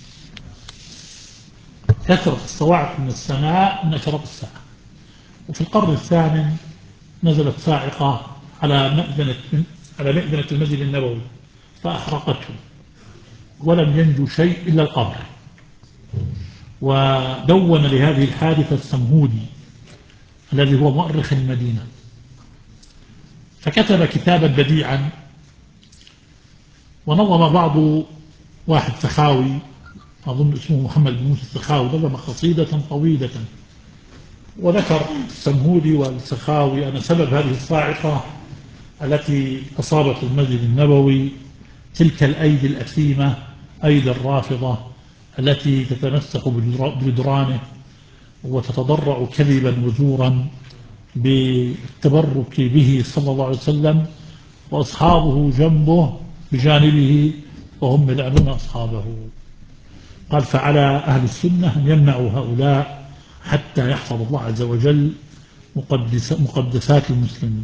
كثرة الصواعق من السماء من أشراط الساعة. وفي القرن الثامن نزلت صاعقة على مئذنة على مئذنة المسجد النبوي فأحرقته ولم ينجو شيء إلا القبر. ودون لهذه الحادثة السمهودي الذي هو مؤرخ المدينة، فكتب كتابا بديعا، ونظم بعض واحد سخاوي أظن اسمه محمد بن موسى السخاوي، نظم قصيدة طويلة وذكر السمهودي والسخاوي أن سبب هذه الصاعقة التي أصابت المسجد النبوي تلك الأيدي الأثيمة، أيدي الرافضة التي تتمسك بجدرانه وتتضرع كذبا وزورا بالتبرك به صلى الله عليه وسلم، وأصحابه جنبه بجانبه وهم يلعنون أصحابه. قال فعلى أهل السنة أن يمنعوا هؤلاء حتى يحفظ الله عز وجل مقدس مقدسات المسلمين.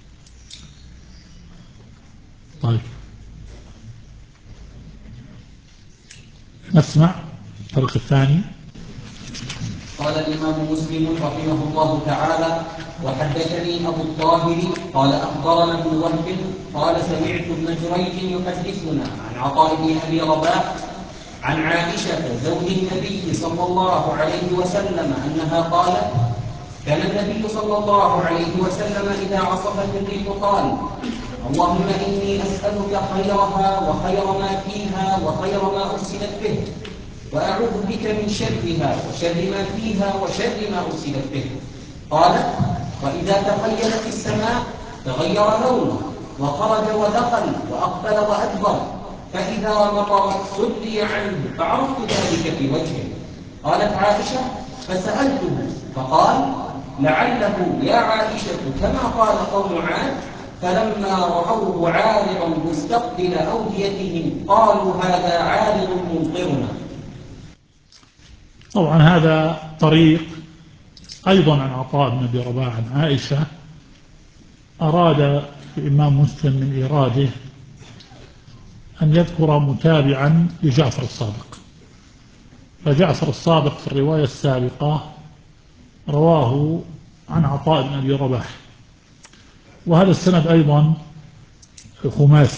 طيب نسمع الطريق الثاني. قال الإمام مسلم رحمه الله تعالى: وحدثني أبو الطاهر قال أخبرنا ابن وهب قال سمعت ابن جريج يحدثنا عن عطاء بن أبي رباح عن عائشة زوج النبي صلى الله عليه وسلم أنها قالت: كان النبي صلى الله عليه وسلم إذا عصفت الريح قال: اللهم إني أسألك خيرها وخير ما فيها وخير ما أرسلت به، وأعوذ بك من شرها وشر ما فيها وشر ما أرسلت به. قالت: وإذا تخيلت السماء تغير لونه وخرج ودخل وأقبل وأدبر، فإذا مطرت سري عنه فعرفت ذلك في وجهه. قالت عائشة: فسألته فقال: لعله يا عائشة كما قال قوم عاد فلما رأوه عارضا مستقبل أوديتهم قالوا هذا عارض ممطرنا. طبعا هذا طريق أيضا عن عطاء بن أبي رباح عن عائشة. أراد الإمام مسلم من إيراده أن يذكر متابعا لجعفر الصادق، فجعفر الصادق في الرواية السابقة رواه عن عطاء بن أبي رباح، وهذا السند أيضا خماسي،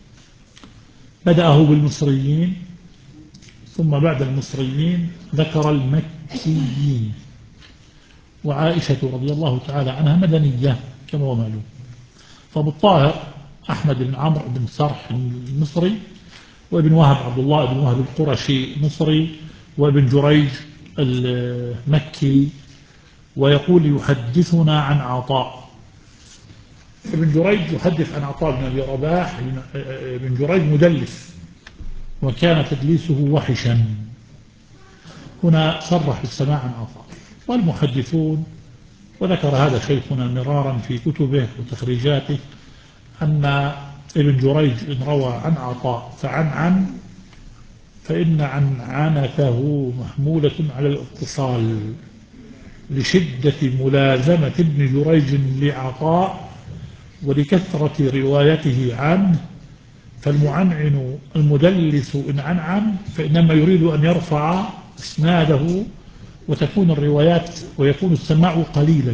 بدأه بالمصريين ثم بعد المصريين ذكر المكيين، وعائشة رضي الله تعالى عنها مدنية كما هو معلوم. فأبو الطاهر أحمد بن عمرو بن صرح المصري، وابن وهب عبد الله بن وهب القرشي مصري، وابن جريج المكي، ويقول يحدثنا عن عطاء. ابن جريج يحدث عن عطاء بن أبي رباح. ابن جريج مدلس وكان تدليسه وحشا، هنا صرح بالسماع عن عطاء. والمحدثون، وذكر هذا شيخنا مرارا في كتبه وتخريجاته، أن ابن جريج إن روى عن عطاء فعن عن فإن عن عنته محمولة على الاتصال لشدة ملازمة ابن جريج لعطاء ولكثرة روايته عنه. فالمعنعن المدلس إن عنعن فإنما يريد أن يرفع إسناده وتكون الروايات ويكون السماع قليلا.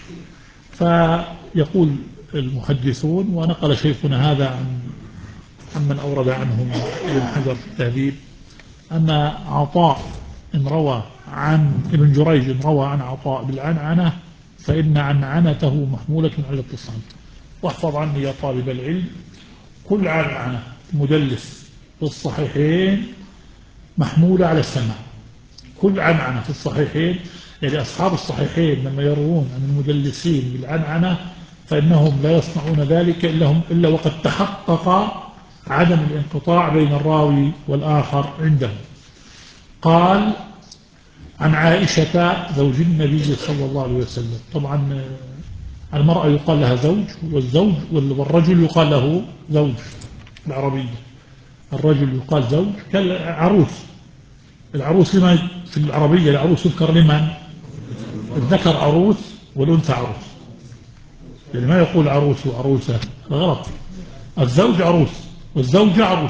فيقول المحدثون، ونقل شيخنا هذا عن عمن أورد عنهم ابن حجر في التهذيب، أن عطاء إن روى عن ابن جريج إن روى عن عطاء بالعنعنة فإن عنعنته محمولة على الاتصال. واحفظ عني يا طالب العلم، كل عنعنة مدلس في الصحيحين محمولة على السماع، كل عنعنة في الصحيحين يعني أصحاب الصحيحين لما يروون عن المدلسين بالعنعنة فإنهم لا يصنعون ذلك إلا, هم إلا وقد تحقق عدم الانقطاع بين الراوي والآخر عندهم. قال عن عائشة زوج النبي صلى الله عليه وسلم. طبعا المرأة يقال لها زوج، والزوج والرجل يقال له زوج العربية. الرجل يقال زوج كالعروس. العروس لما في العربية العروس يذكر لمن؟ الذكر عروس والأنثى عروس، يعني ما يقول عروس وعروسة، غلط. الزوج عروس والزوجة عروس،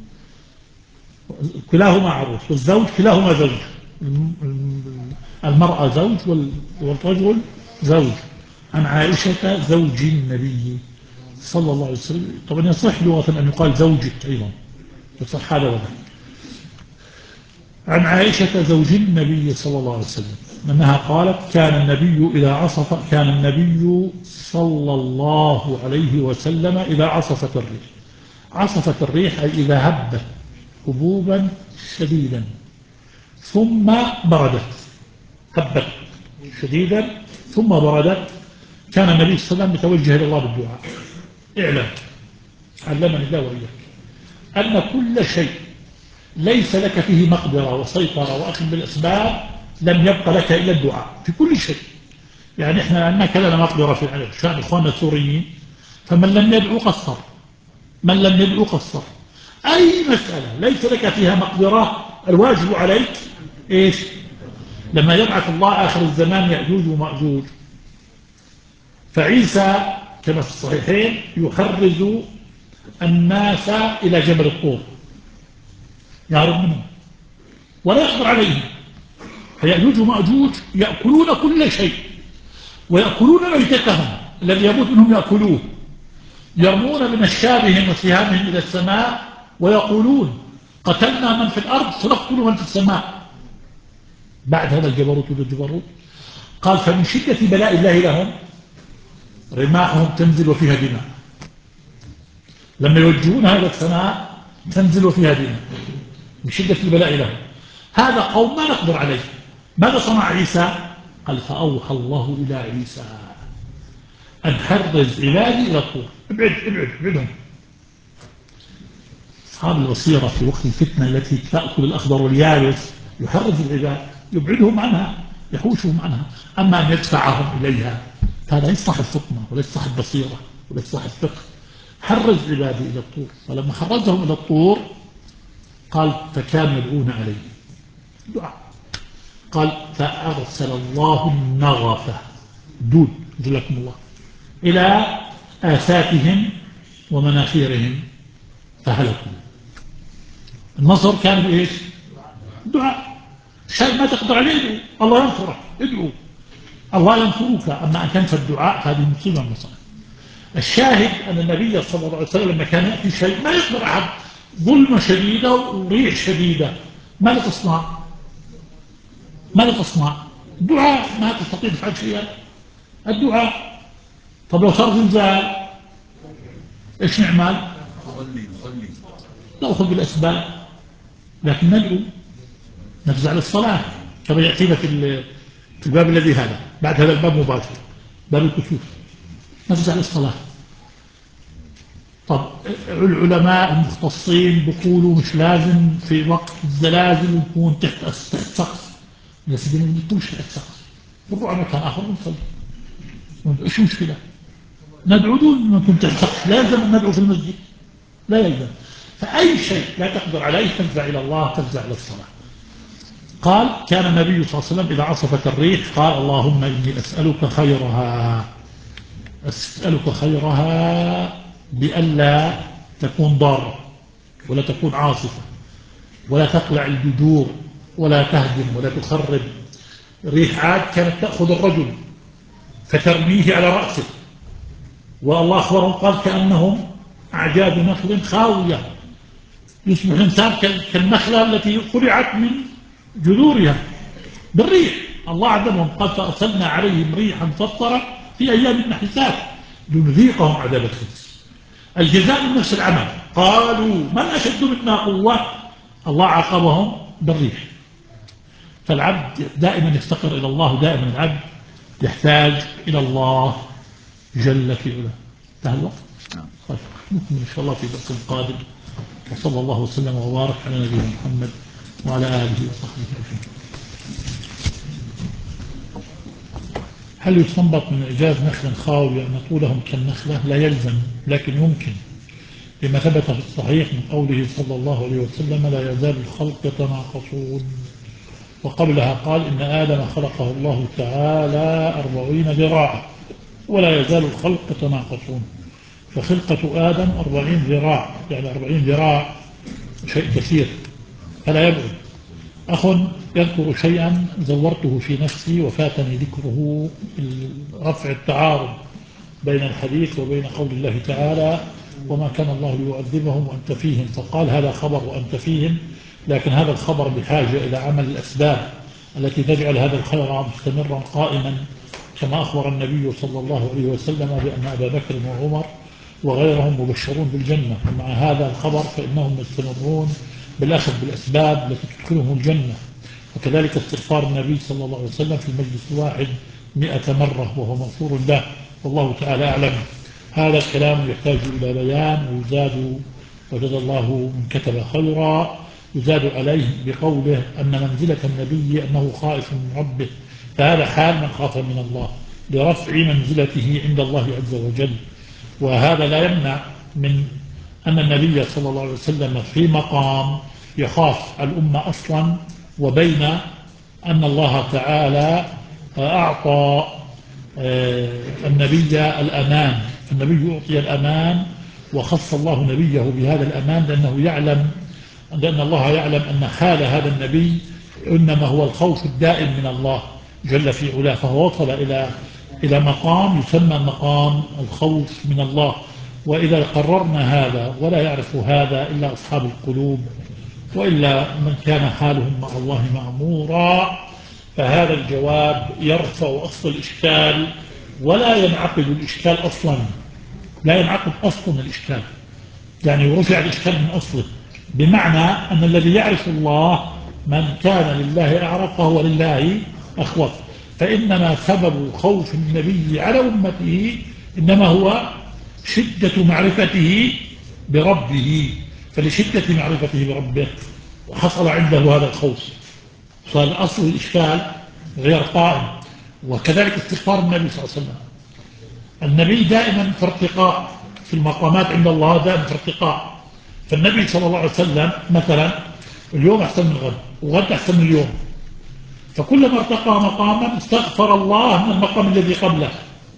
كلاهما عروس، والزوج كلاهما زوج. المرأة زوج والرجل زوج. عن عائشة زوج النبي صلى الله عليه وسلم. طبعا يصح لغة أن يقال زوجك أيضا، يصح هذا وذاك. عن عائشة زوج النبي صلى الله عليه وسلم أنها قالت كان النبي إذا عصف كان النبي صلى الله عليه وسلم إذا عصفت الريح. عصفت الريح أي إذا هبت هبوبا شديدا ثم بردت، هبت شديدا ثم بردت، كان النبي صلى الله عليه وسلم يتوجه إلى الله بالدعاء. اعلم علمني الله وإياك أن كل شيء ليس لك فيه مقدرة وسيطرة وأخذ بالأسباب لم يبقى لك إلا الدعاء في كل شيء. يعني إحنا عندنا لنا مقدرة في شأن إخواننا السوريين، فمن لم يدعو قصر، من لم يدعو قصر. أي مسألة ليس لك فيها مقدرة الواجب عليك إيش؟ لما يبعث الله آخر الزمان يأجوج ومأجوج، فعيسى كما في الصحيحين يخرج الناس إلى جبل الطور يهرب منهم ولا يقدر عليهم، فيأجوج ومأجوج يأكلون كل شيء ويأكلون ميتتهم الذي يموت منهم يأكلوه، يرمون بنشابهم وسهامهم إلى السماء ويقولون قتلنا من في الأرض سنقتل من في السماء. بعد هذا الجبروت والجبروت قال فمن شدة بلاء الله لهم رماحهم تنزل وفيها دماء، لما يوجهونها إلى السماء تنزل وفيها دماء من شدة البلاء لهم. هذا قوم ما نقدر عليه. ماذا صنع عيسى؟ قال فأوحى الله إلى عيسى أن حرز عبادي إلى الطور، ابعد ابعد ابعدهم. أصحاب البصيرة في وقت الفتنة التي تأكل الأخضر واليابس يحرز العباد، يبعدهم عنها، يحوشهم عنها. أما أن يدفعهم إليها هذا ليس صاحب فطنة وليس صاحب بصيرة وليس صاحب فقه. حرز عبادي إلى الطور، فلما حرزهم إلى الطور قال فكانوا يدعون عليه دعاء. قال فأرسل الله النغفة دود جلكم الله إلى آفاتهم ومناخيرهم فهلكوا. النصر كان بإيش؟ دعاء. شيء ما تقدر عليه ادعو الله ينصرك، ادعو الله ينصرك. أما أن تنسى الدعاء هذه مصيبة من مصائب. الشاهد أن النبي صلى الله عليه وسلم لما كان يأتي شيء ما يقدر أحد، ظلمة شديدة وريح شديدة، ماذا تصنع؟ ماذا تصنع؟ دعاء، ما تستطيع تفعل شيئا، الدعاء. طب لو صار زلزال ايش نعمل؟ نأخذ بالأسباب، لكن ندعو، نفزع للصلاة كما يأتينا في في الباب الذي هذا بعد هذا الباب مباشر، باب الكسوف، نفزع للصلاة. طب العلماء المختصين بيقولوا مش لازم في وقت الزلازل يكون تحت تحت سقف، يا سيدي ما نكونش تحت سقف، نروح على مكان آخر ونصلي، ايش مشكلة؟ ندعو دون ما نكون تحت سقف، لازم ندعو في المسجد، لا يلزم. فأي شيء لا تقدر عليه تفزع إلى الله، تفزع إلى الصلاة. قال كان النبي صلى الله عليه وسلم إذا عصفت الريح قال اللهم إني أسألك خيرها، أسألك خيرها بألا تكون ضارة ولا تكون عاصفة ولا تقلع الجذور ولا تهدم ولا تخرب. ريح عاد كانت تأخذ الرجل فترميه على رأسه، والله أخبرهم قال كأنهم أعجاز نخل خاوية، يصبح الإنسان كالنخلة التي قلعت من جذورها بالريح. الله عذبهم قال فأرسلنا عليهم ريحا صرصرا في أيام نحسات لنذيقهم عذاب الخزي. الجزاء من نفس العمل. قالوا من أشد منا قوة؟ الله عاقبهم بالريح. فالعبد دائما يفتقر إلى الله، دائما العبد يحتاج إلى الله جل في علاه. انتهى الوقت؟ طيب نكمل إن شاء الله في درس قادم، وصلى الله وسلم وبارك على نبينا محمد وعلى آله وصحبه أجمعين. هل يستنبط من إعجاز نخل خاوية أن طولهم كالنخلة؟ لا يلزم، لكن يمكن، لما ثبت في الصحيح من قوله صلى الله عليه وسلم: لا يزال الخلق يتناقصون. وقبلها قال: إن آدم خلقه الله تعالى أربعين ذراعا، ولا يزال الخلق يتناقصون. فخلقة آدم أربعين ذراع، يعني أربعين ذراع شيء كثير، فلا يبعد. أخ يذكر شيئا زورته في نفسي وفاتني ذكره، رفع التعارض بين الحديث وبين قول الله تعالى: وما كان الله ليعذبهم وأنت فيهم، فقال هذا خبر وأنت فيهم، لكن هذا الخبر بحاجة إلى عمل الأسباب التي تجعل هذا الخبر مستمرا قائما، كما أخبر النبي صلى الله عليه وسلم بأن أبا بكر وعمر وغيرهم مبشرون بالجنة، ومع هذا الخبر فإنهم يستمرون بالأخذ بالأسباب التي تدخلهم الجنة. وكذلك استغفار النبي صلى الله عليه وسلم في المجلس الواحد مئة مرة وهو مغفور له، والله تعالى أعلم. هذا الكلام يحتاج إلى بيان، ويزاد وجزى الله من كتب خيرا، يزاد عليه بقوله أن منزلة النبي أنه خائف من ربه، فهذا حال من خاف من الله لرفع منزلته عند الله عز وجل. وهذا لا يمنع من أن النبي صلى الله عليه وسلم في مقام يخاف الأمة أصلا، وبين أن الله تعالى أعطى النبي الأمان، فالنبي يعطي الأمان، وخص الله نبيه بهذا الأمان لأنه يعلم لأن الله يعلم أن حال هذا النبي إنما هو الخوف الدائم من الله جل في علاه، فهو وصل إلى إلى مقام يسمى مقام الخوف من الله. وإذا قررنا هذا، ولا يعرف هذا إلا أصحاب القلوب، وإلا من كان حالهم مع الله معمورا، فهذا الجواب يرفع أصل الإشكال، ولا ينعقد الإشكال أصلا، لا ينعقد أصلا الإشكال، يعني يرفع الإشكال من أصله، بمعنى أن الذي يعرف الله من كان لله أعرف فهو لله أخوف. فإنما سبب خوف النبي على أمته إنما هو شدة معرفته بربه، فلشدة معرفته بربه حصل عنده هذا الخوف، صار أصل الإشكال غير قائم. وكذلك استغفار النبي صلى الله عليه وسلم، النبي دائما في ارتقاء في المقامات عند الله، دائما في ارتقاء. فالنبي صلى الله عليه وسلم مثلا اليوم أحسن من غد، وغد أحسن من اليوم، فكلما ارتقى مقاما استغفر الله من المقام الذي قبله،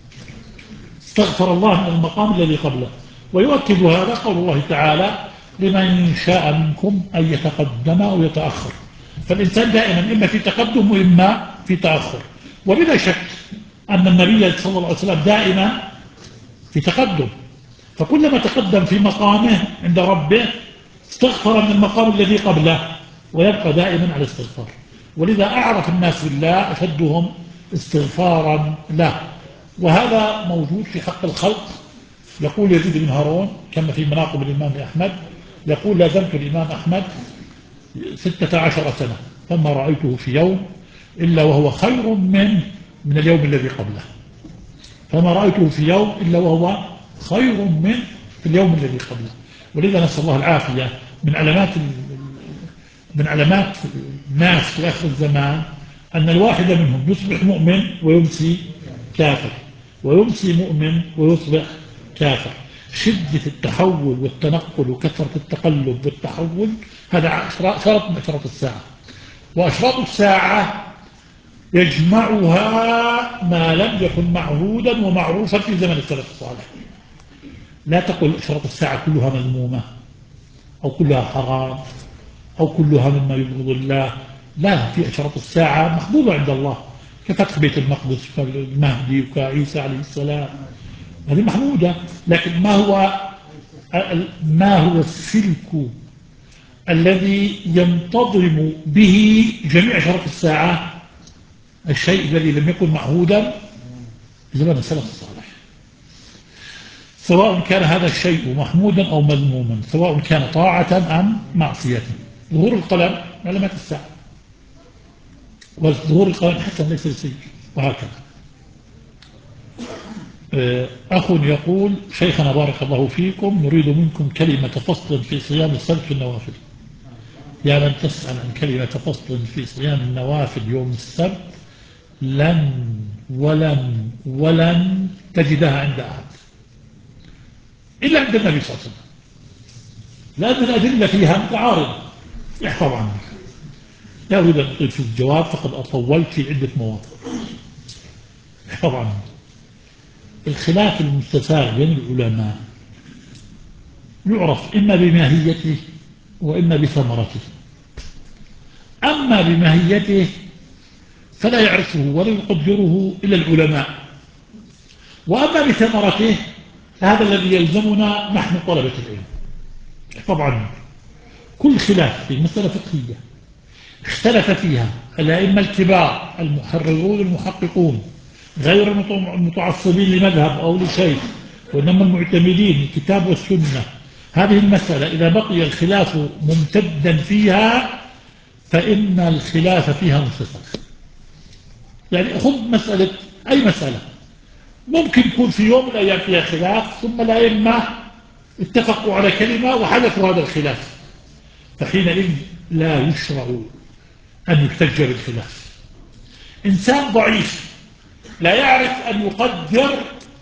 استغفر الله من المقام الذي قبله. ويؤكد هذا قول الله تعالى: لمن شاء منكم أن يتقدم أو يتأخر. فالإنسان دائما إما في تقدم وإما في تأخر، وبلا شك أن النبي صلى الله عليه وسلم دائما في تقدم، فكلما تقدم في مقامه عند ربه استغفر من المقام الذي قبله، ويبقى دائما على الاستغفار. ولذا أعرف الناس بالله أشدهم استغفارا له، وهذا موجود في حق الخلق. يقول يزيد بن هارون كما في مناقب الإمام أحمد، يقول: لازمت الإمام أحمد ستة عشر سنة فما رأيته في يوم إلا وهو خير من من اليوم الذي قبله، فما رأيته في يوم إلا وهو خير من في اليوم الذي قبله. ولذا نسأل الله العافية. من علامات من علامات الناس في آخر الزمان أن الواحد منهم يصبح مؤمن ويمسي كافر، ويمسي مؤمن ويصبح كافر. شدة التحول والتنقل وكثرة التقلب والتحول، هذا شرط من أشراط الساعة. وأشراط الساعة يجمعها ما لم يكن معهودا ومعروفا في زمن السلف الصالح. لا تقل أشراط الساعة كلها مذمومة أو كلها حرام أو كلها مما يبغض الله، لا، في أشراط الساعة محبوبة عند الله، كفتح بيت المقدس كالمهدي وكعيسى عليه السلام، هذه محمودة. لكن ما هو ما هو السلك الذي ينتظم به جميع أشراط الساعة؟ الشيء الذي لم يكن معهودا في زمن السلف الصالح، سواء كان هذا الشيء محمودا أو مذموما، سواء كان طاعة أم معصية. ظهور القلم علامات الساعة، والظهور القرآن حسن ليس سيء، وهكذا. أخ يقول: شيخنا بارك الله فيكم، نريد منكم كلمة فصل في صيام السبت في النوافل. يا من تسأل عن كلمة فصل في صيام النوافل يوم السبت، لن ولن ولن تجدها عند أحد إلا عند النبي صلى الله عليه وسلم، لأن الأدلة فيها متعارضة. احفظ عنك، لا أريد أن أطيل في الجواب فقد أطولت في عدة مواضع. احفظ عنك. الخلاف المستساغ بين العلماء يعرف إما بماهيته وإما بثمرته. أما بماهيته فلا يعرفه ولا يقدره إلا العلماء، وأما بثمرته هذا الذي يلزمنا نحن طلبة العلم. طبعا كل خلاف في مسألة فقهية اختلف فيها الأئمة الكبار المحررون المحققون غير المتعصبين لمذهب أو لشيء، وإنما المعتمدين الكتاب والسنة، هذه المسألة إذا بقي الخلاف ممتدا فيها فإن الخلاف فيها مستساغ. يعني خذ مسألة، أي مسألة ممكن يكون في يوم من الأيام فيها خلاف، ثم الأئمة اتفقوا على كلمة وحدثوا هذا الخلاف، فحينئذ لا يشرع أن يحتج بالخلاف. إنسان ضعيف لا يعرف أن يقدر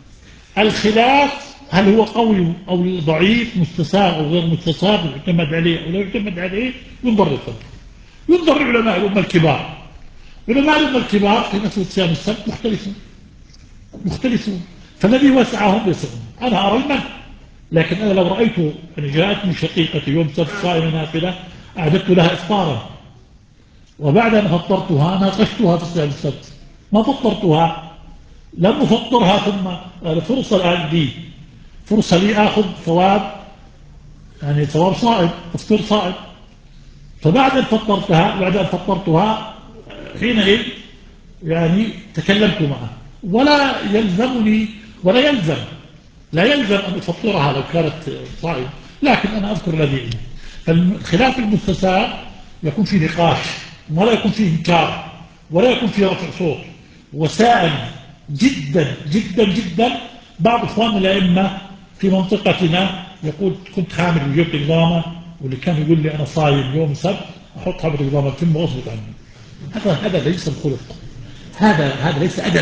الخلاف هل هو قوي أو ضعيف، مستساغ أو غير مستساغ، يعتمد عليه أو لا يعتمد عليه، ينظر للفقه، ينظر لعلماء الأمة الكبار. علماء الأمة الكبار في مسألة صيام السبت مختلفون مختلفون فالذي وسعهم يسعهم. أنا أرى المنع، لكن أنا لو رأيت أن جاءتني شقيقتي يوم سبت صائمة نافلة أعددت لها إفطارا، وبعد أن فطرتها ناقشتها في صيام السبت، ما فطرتها، لم أفطرها، ثم فرصة الآن لي، فرصة لي آخذ ثواب، يعني ثواب صائم، تفطير صائم. فبعد أن فطرتها بعد أن فطرتها حينئذ يعني تكلمت معه، ولا يلزمني ولا يلزم لا يلزم أن أفطرها لو كانت صائم، لكن أنا أذكر الذي عندي. فالخلاف المستساغ يكون فيه نقاش ولا يكون فيه إنكار ولا يكون فيه رفع صوت، وسائل جدا جدا جدا. بعض إخواننا الأئمة في منطقتنا يقول: كنت حامل وجبت إقامة، واللي كان يقول لي أنا صايم يوم سبت أحط حبة إقامة الكم وأضبط عني. هذا هذا ليس الخلق، هذا هذا ليس أدب،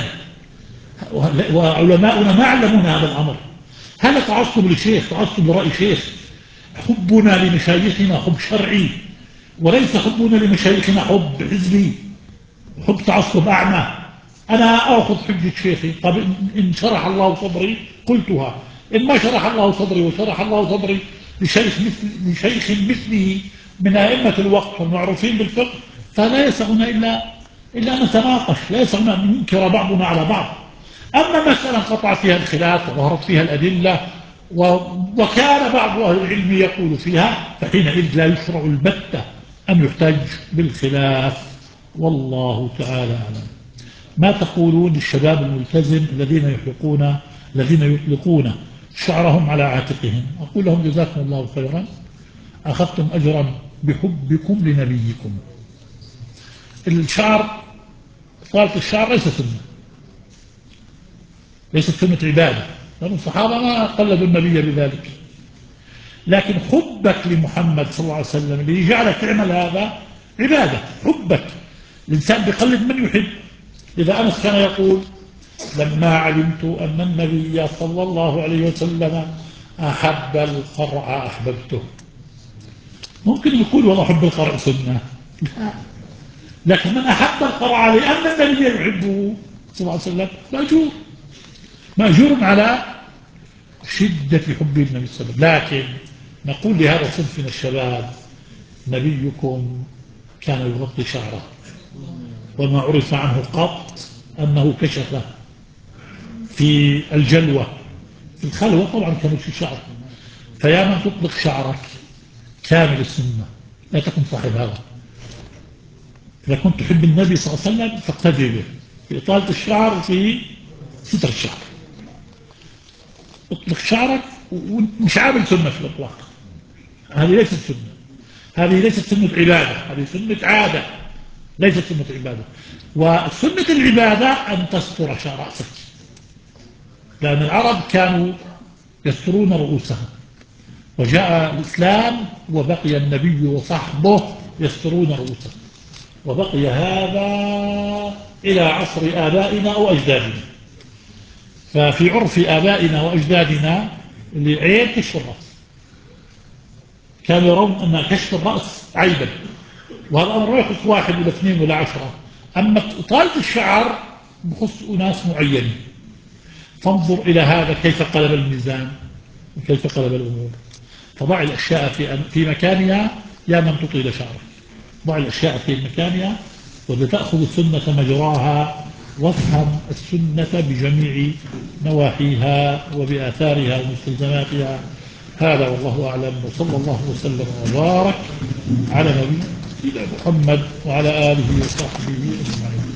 وعلماؤنا ما علمونا هذا الأمر. هذا تعصب لشيخ، تعصب لرأي شيخ. حبنا لمشايخنا حب شرعي، وليس حبنا لمشايخنا حب حزبي، حب تعصب أعمى. أنا أخذ حجة شيخي، طب إن شرح الله صدري قلتها، إن ما شرح الله صدري وشرح الله صدري لشيخ مثل لشيخ مثله من أئمة الوقت المعروفين بالفقه، فلا يسعنا إلا إلا أن نتناقش، لا يسعنا أن ينكر بعضنا على بعض. أما مسألة انقطع فيها الخلاف وظهرت فيها الأدلة وكان بعض أهل العلم يقول فيها، فحينئذ لا يشرع البتة أن يحتج بالخلاف، والله تعالى أعلم. ما تقولون للشباب الملتزم الذين يحلقون الذين يطلقون شعرهم على عاتقهم؟ أقول لهم: جزاكم الله خيرا، أخذتم أجرا بحبكم لنبيكم. الشعر، طالة الشعر ليس سنة، ليست سنة عبادة، لأن الصحابة ما قلدوا النبي بذلك، لكن حبك لمحمد صلى الله عليه وسلم اللي جعلك تعمل هذا عبادة. حبك، الإنسان بيقلد من يحب. إذا أنس كان يقول: لما علمت أن النبي صلى الله عليه وسلم أحب القرع أحببته. ممكن يقول: والله حب القرع سنة، لا، لكن من أحب القرع لأن النبي يحبه صلى الله عليه وسلم مأجور مأجور على شدة حب النبي صلى الله عليه وسلم. لكن نقول لهذا الصنف من الشباب: نبيكم كان يغطي شعره، وما عرف عنه قط أنه كشف في الجلوة، في الخلوة طبعا كان في شعر. فيا من تطلق شعرك كامل السنة لا تكن صاحب هذا. إذا كنت تحب النبي صلى الله عليه وسلم فاقتدي به في إطالة الشعر وفي ستر الشعر. اطلق شعرك ومش عامل سنة في الإطلاق، هذه ليست سنة، هذه ليست سنة عبادة، هذه سنة عادة. ليست سنة عبادة. وسنة العبادة أن تستر رأسك، لأن العرب كانوا يسترون رؤوسهم، وجاء الإسلام وبقي النبي وصحبه يسترون رؤوسهم، وبقي هذا إلى عصر آبائنا أو أجدادنا. ففي عرف آبائنا وأجدادنا العين كشف الرأس، كانوا يرون أن كشف الرأس عيبا، وهذا الأمر لا يخص واحد ولا اثنين ولا عشرة. أما إطالة الشعر بخص أناس معينين. فانظر إلى هذا كيف قلب الميزان وكيف قلب الأمور. فضع الأشياء في في مكانها يا من تطيل شعرك، ضع الأشياء في مكانها وبتأخذ السنة مجراها، وافهم السنة بجميع نواحيها وبآثارها ومستلزماتها. هذا والله أعلم، وصلى الله وسلم وبارك على نبينا محمد وعلى آله وصحبه أجمعين.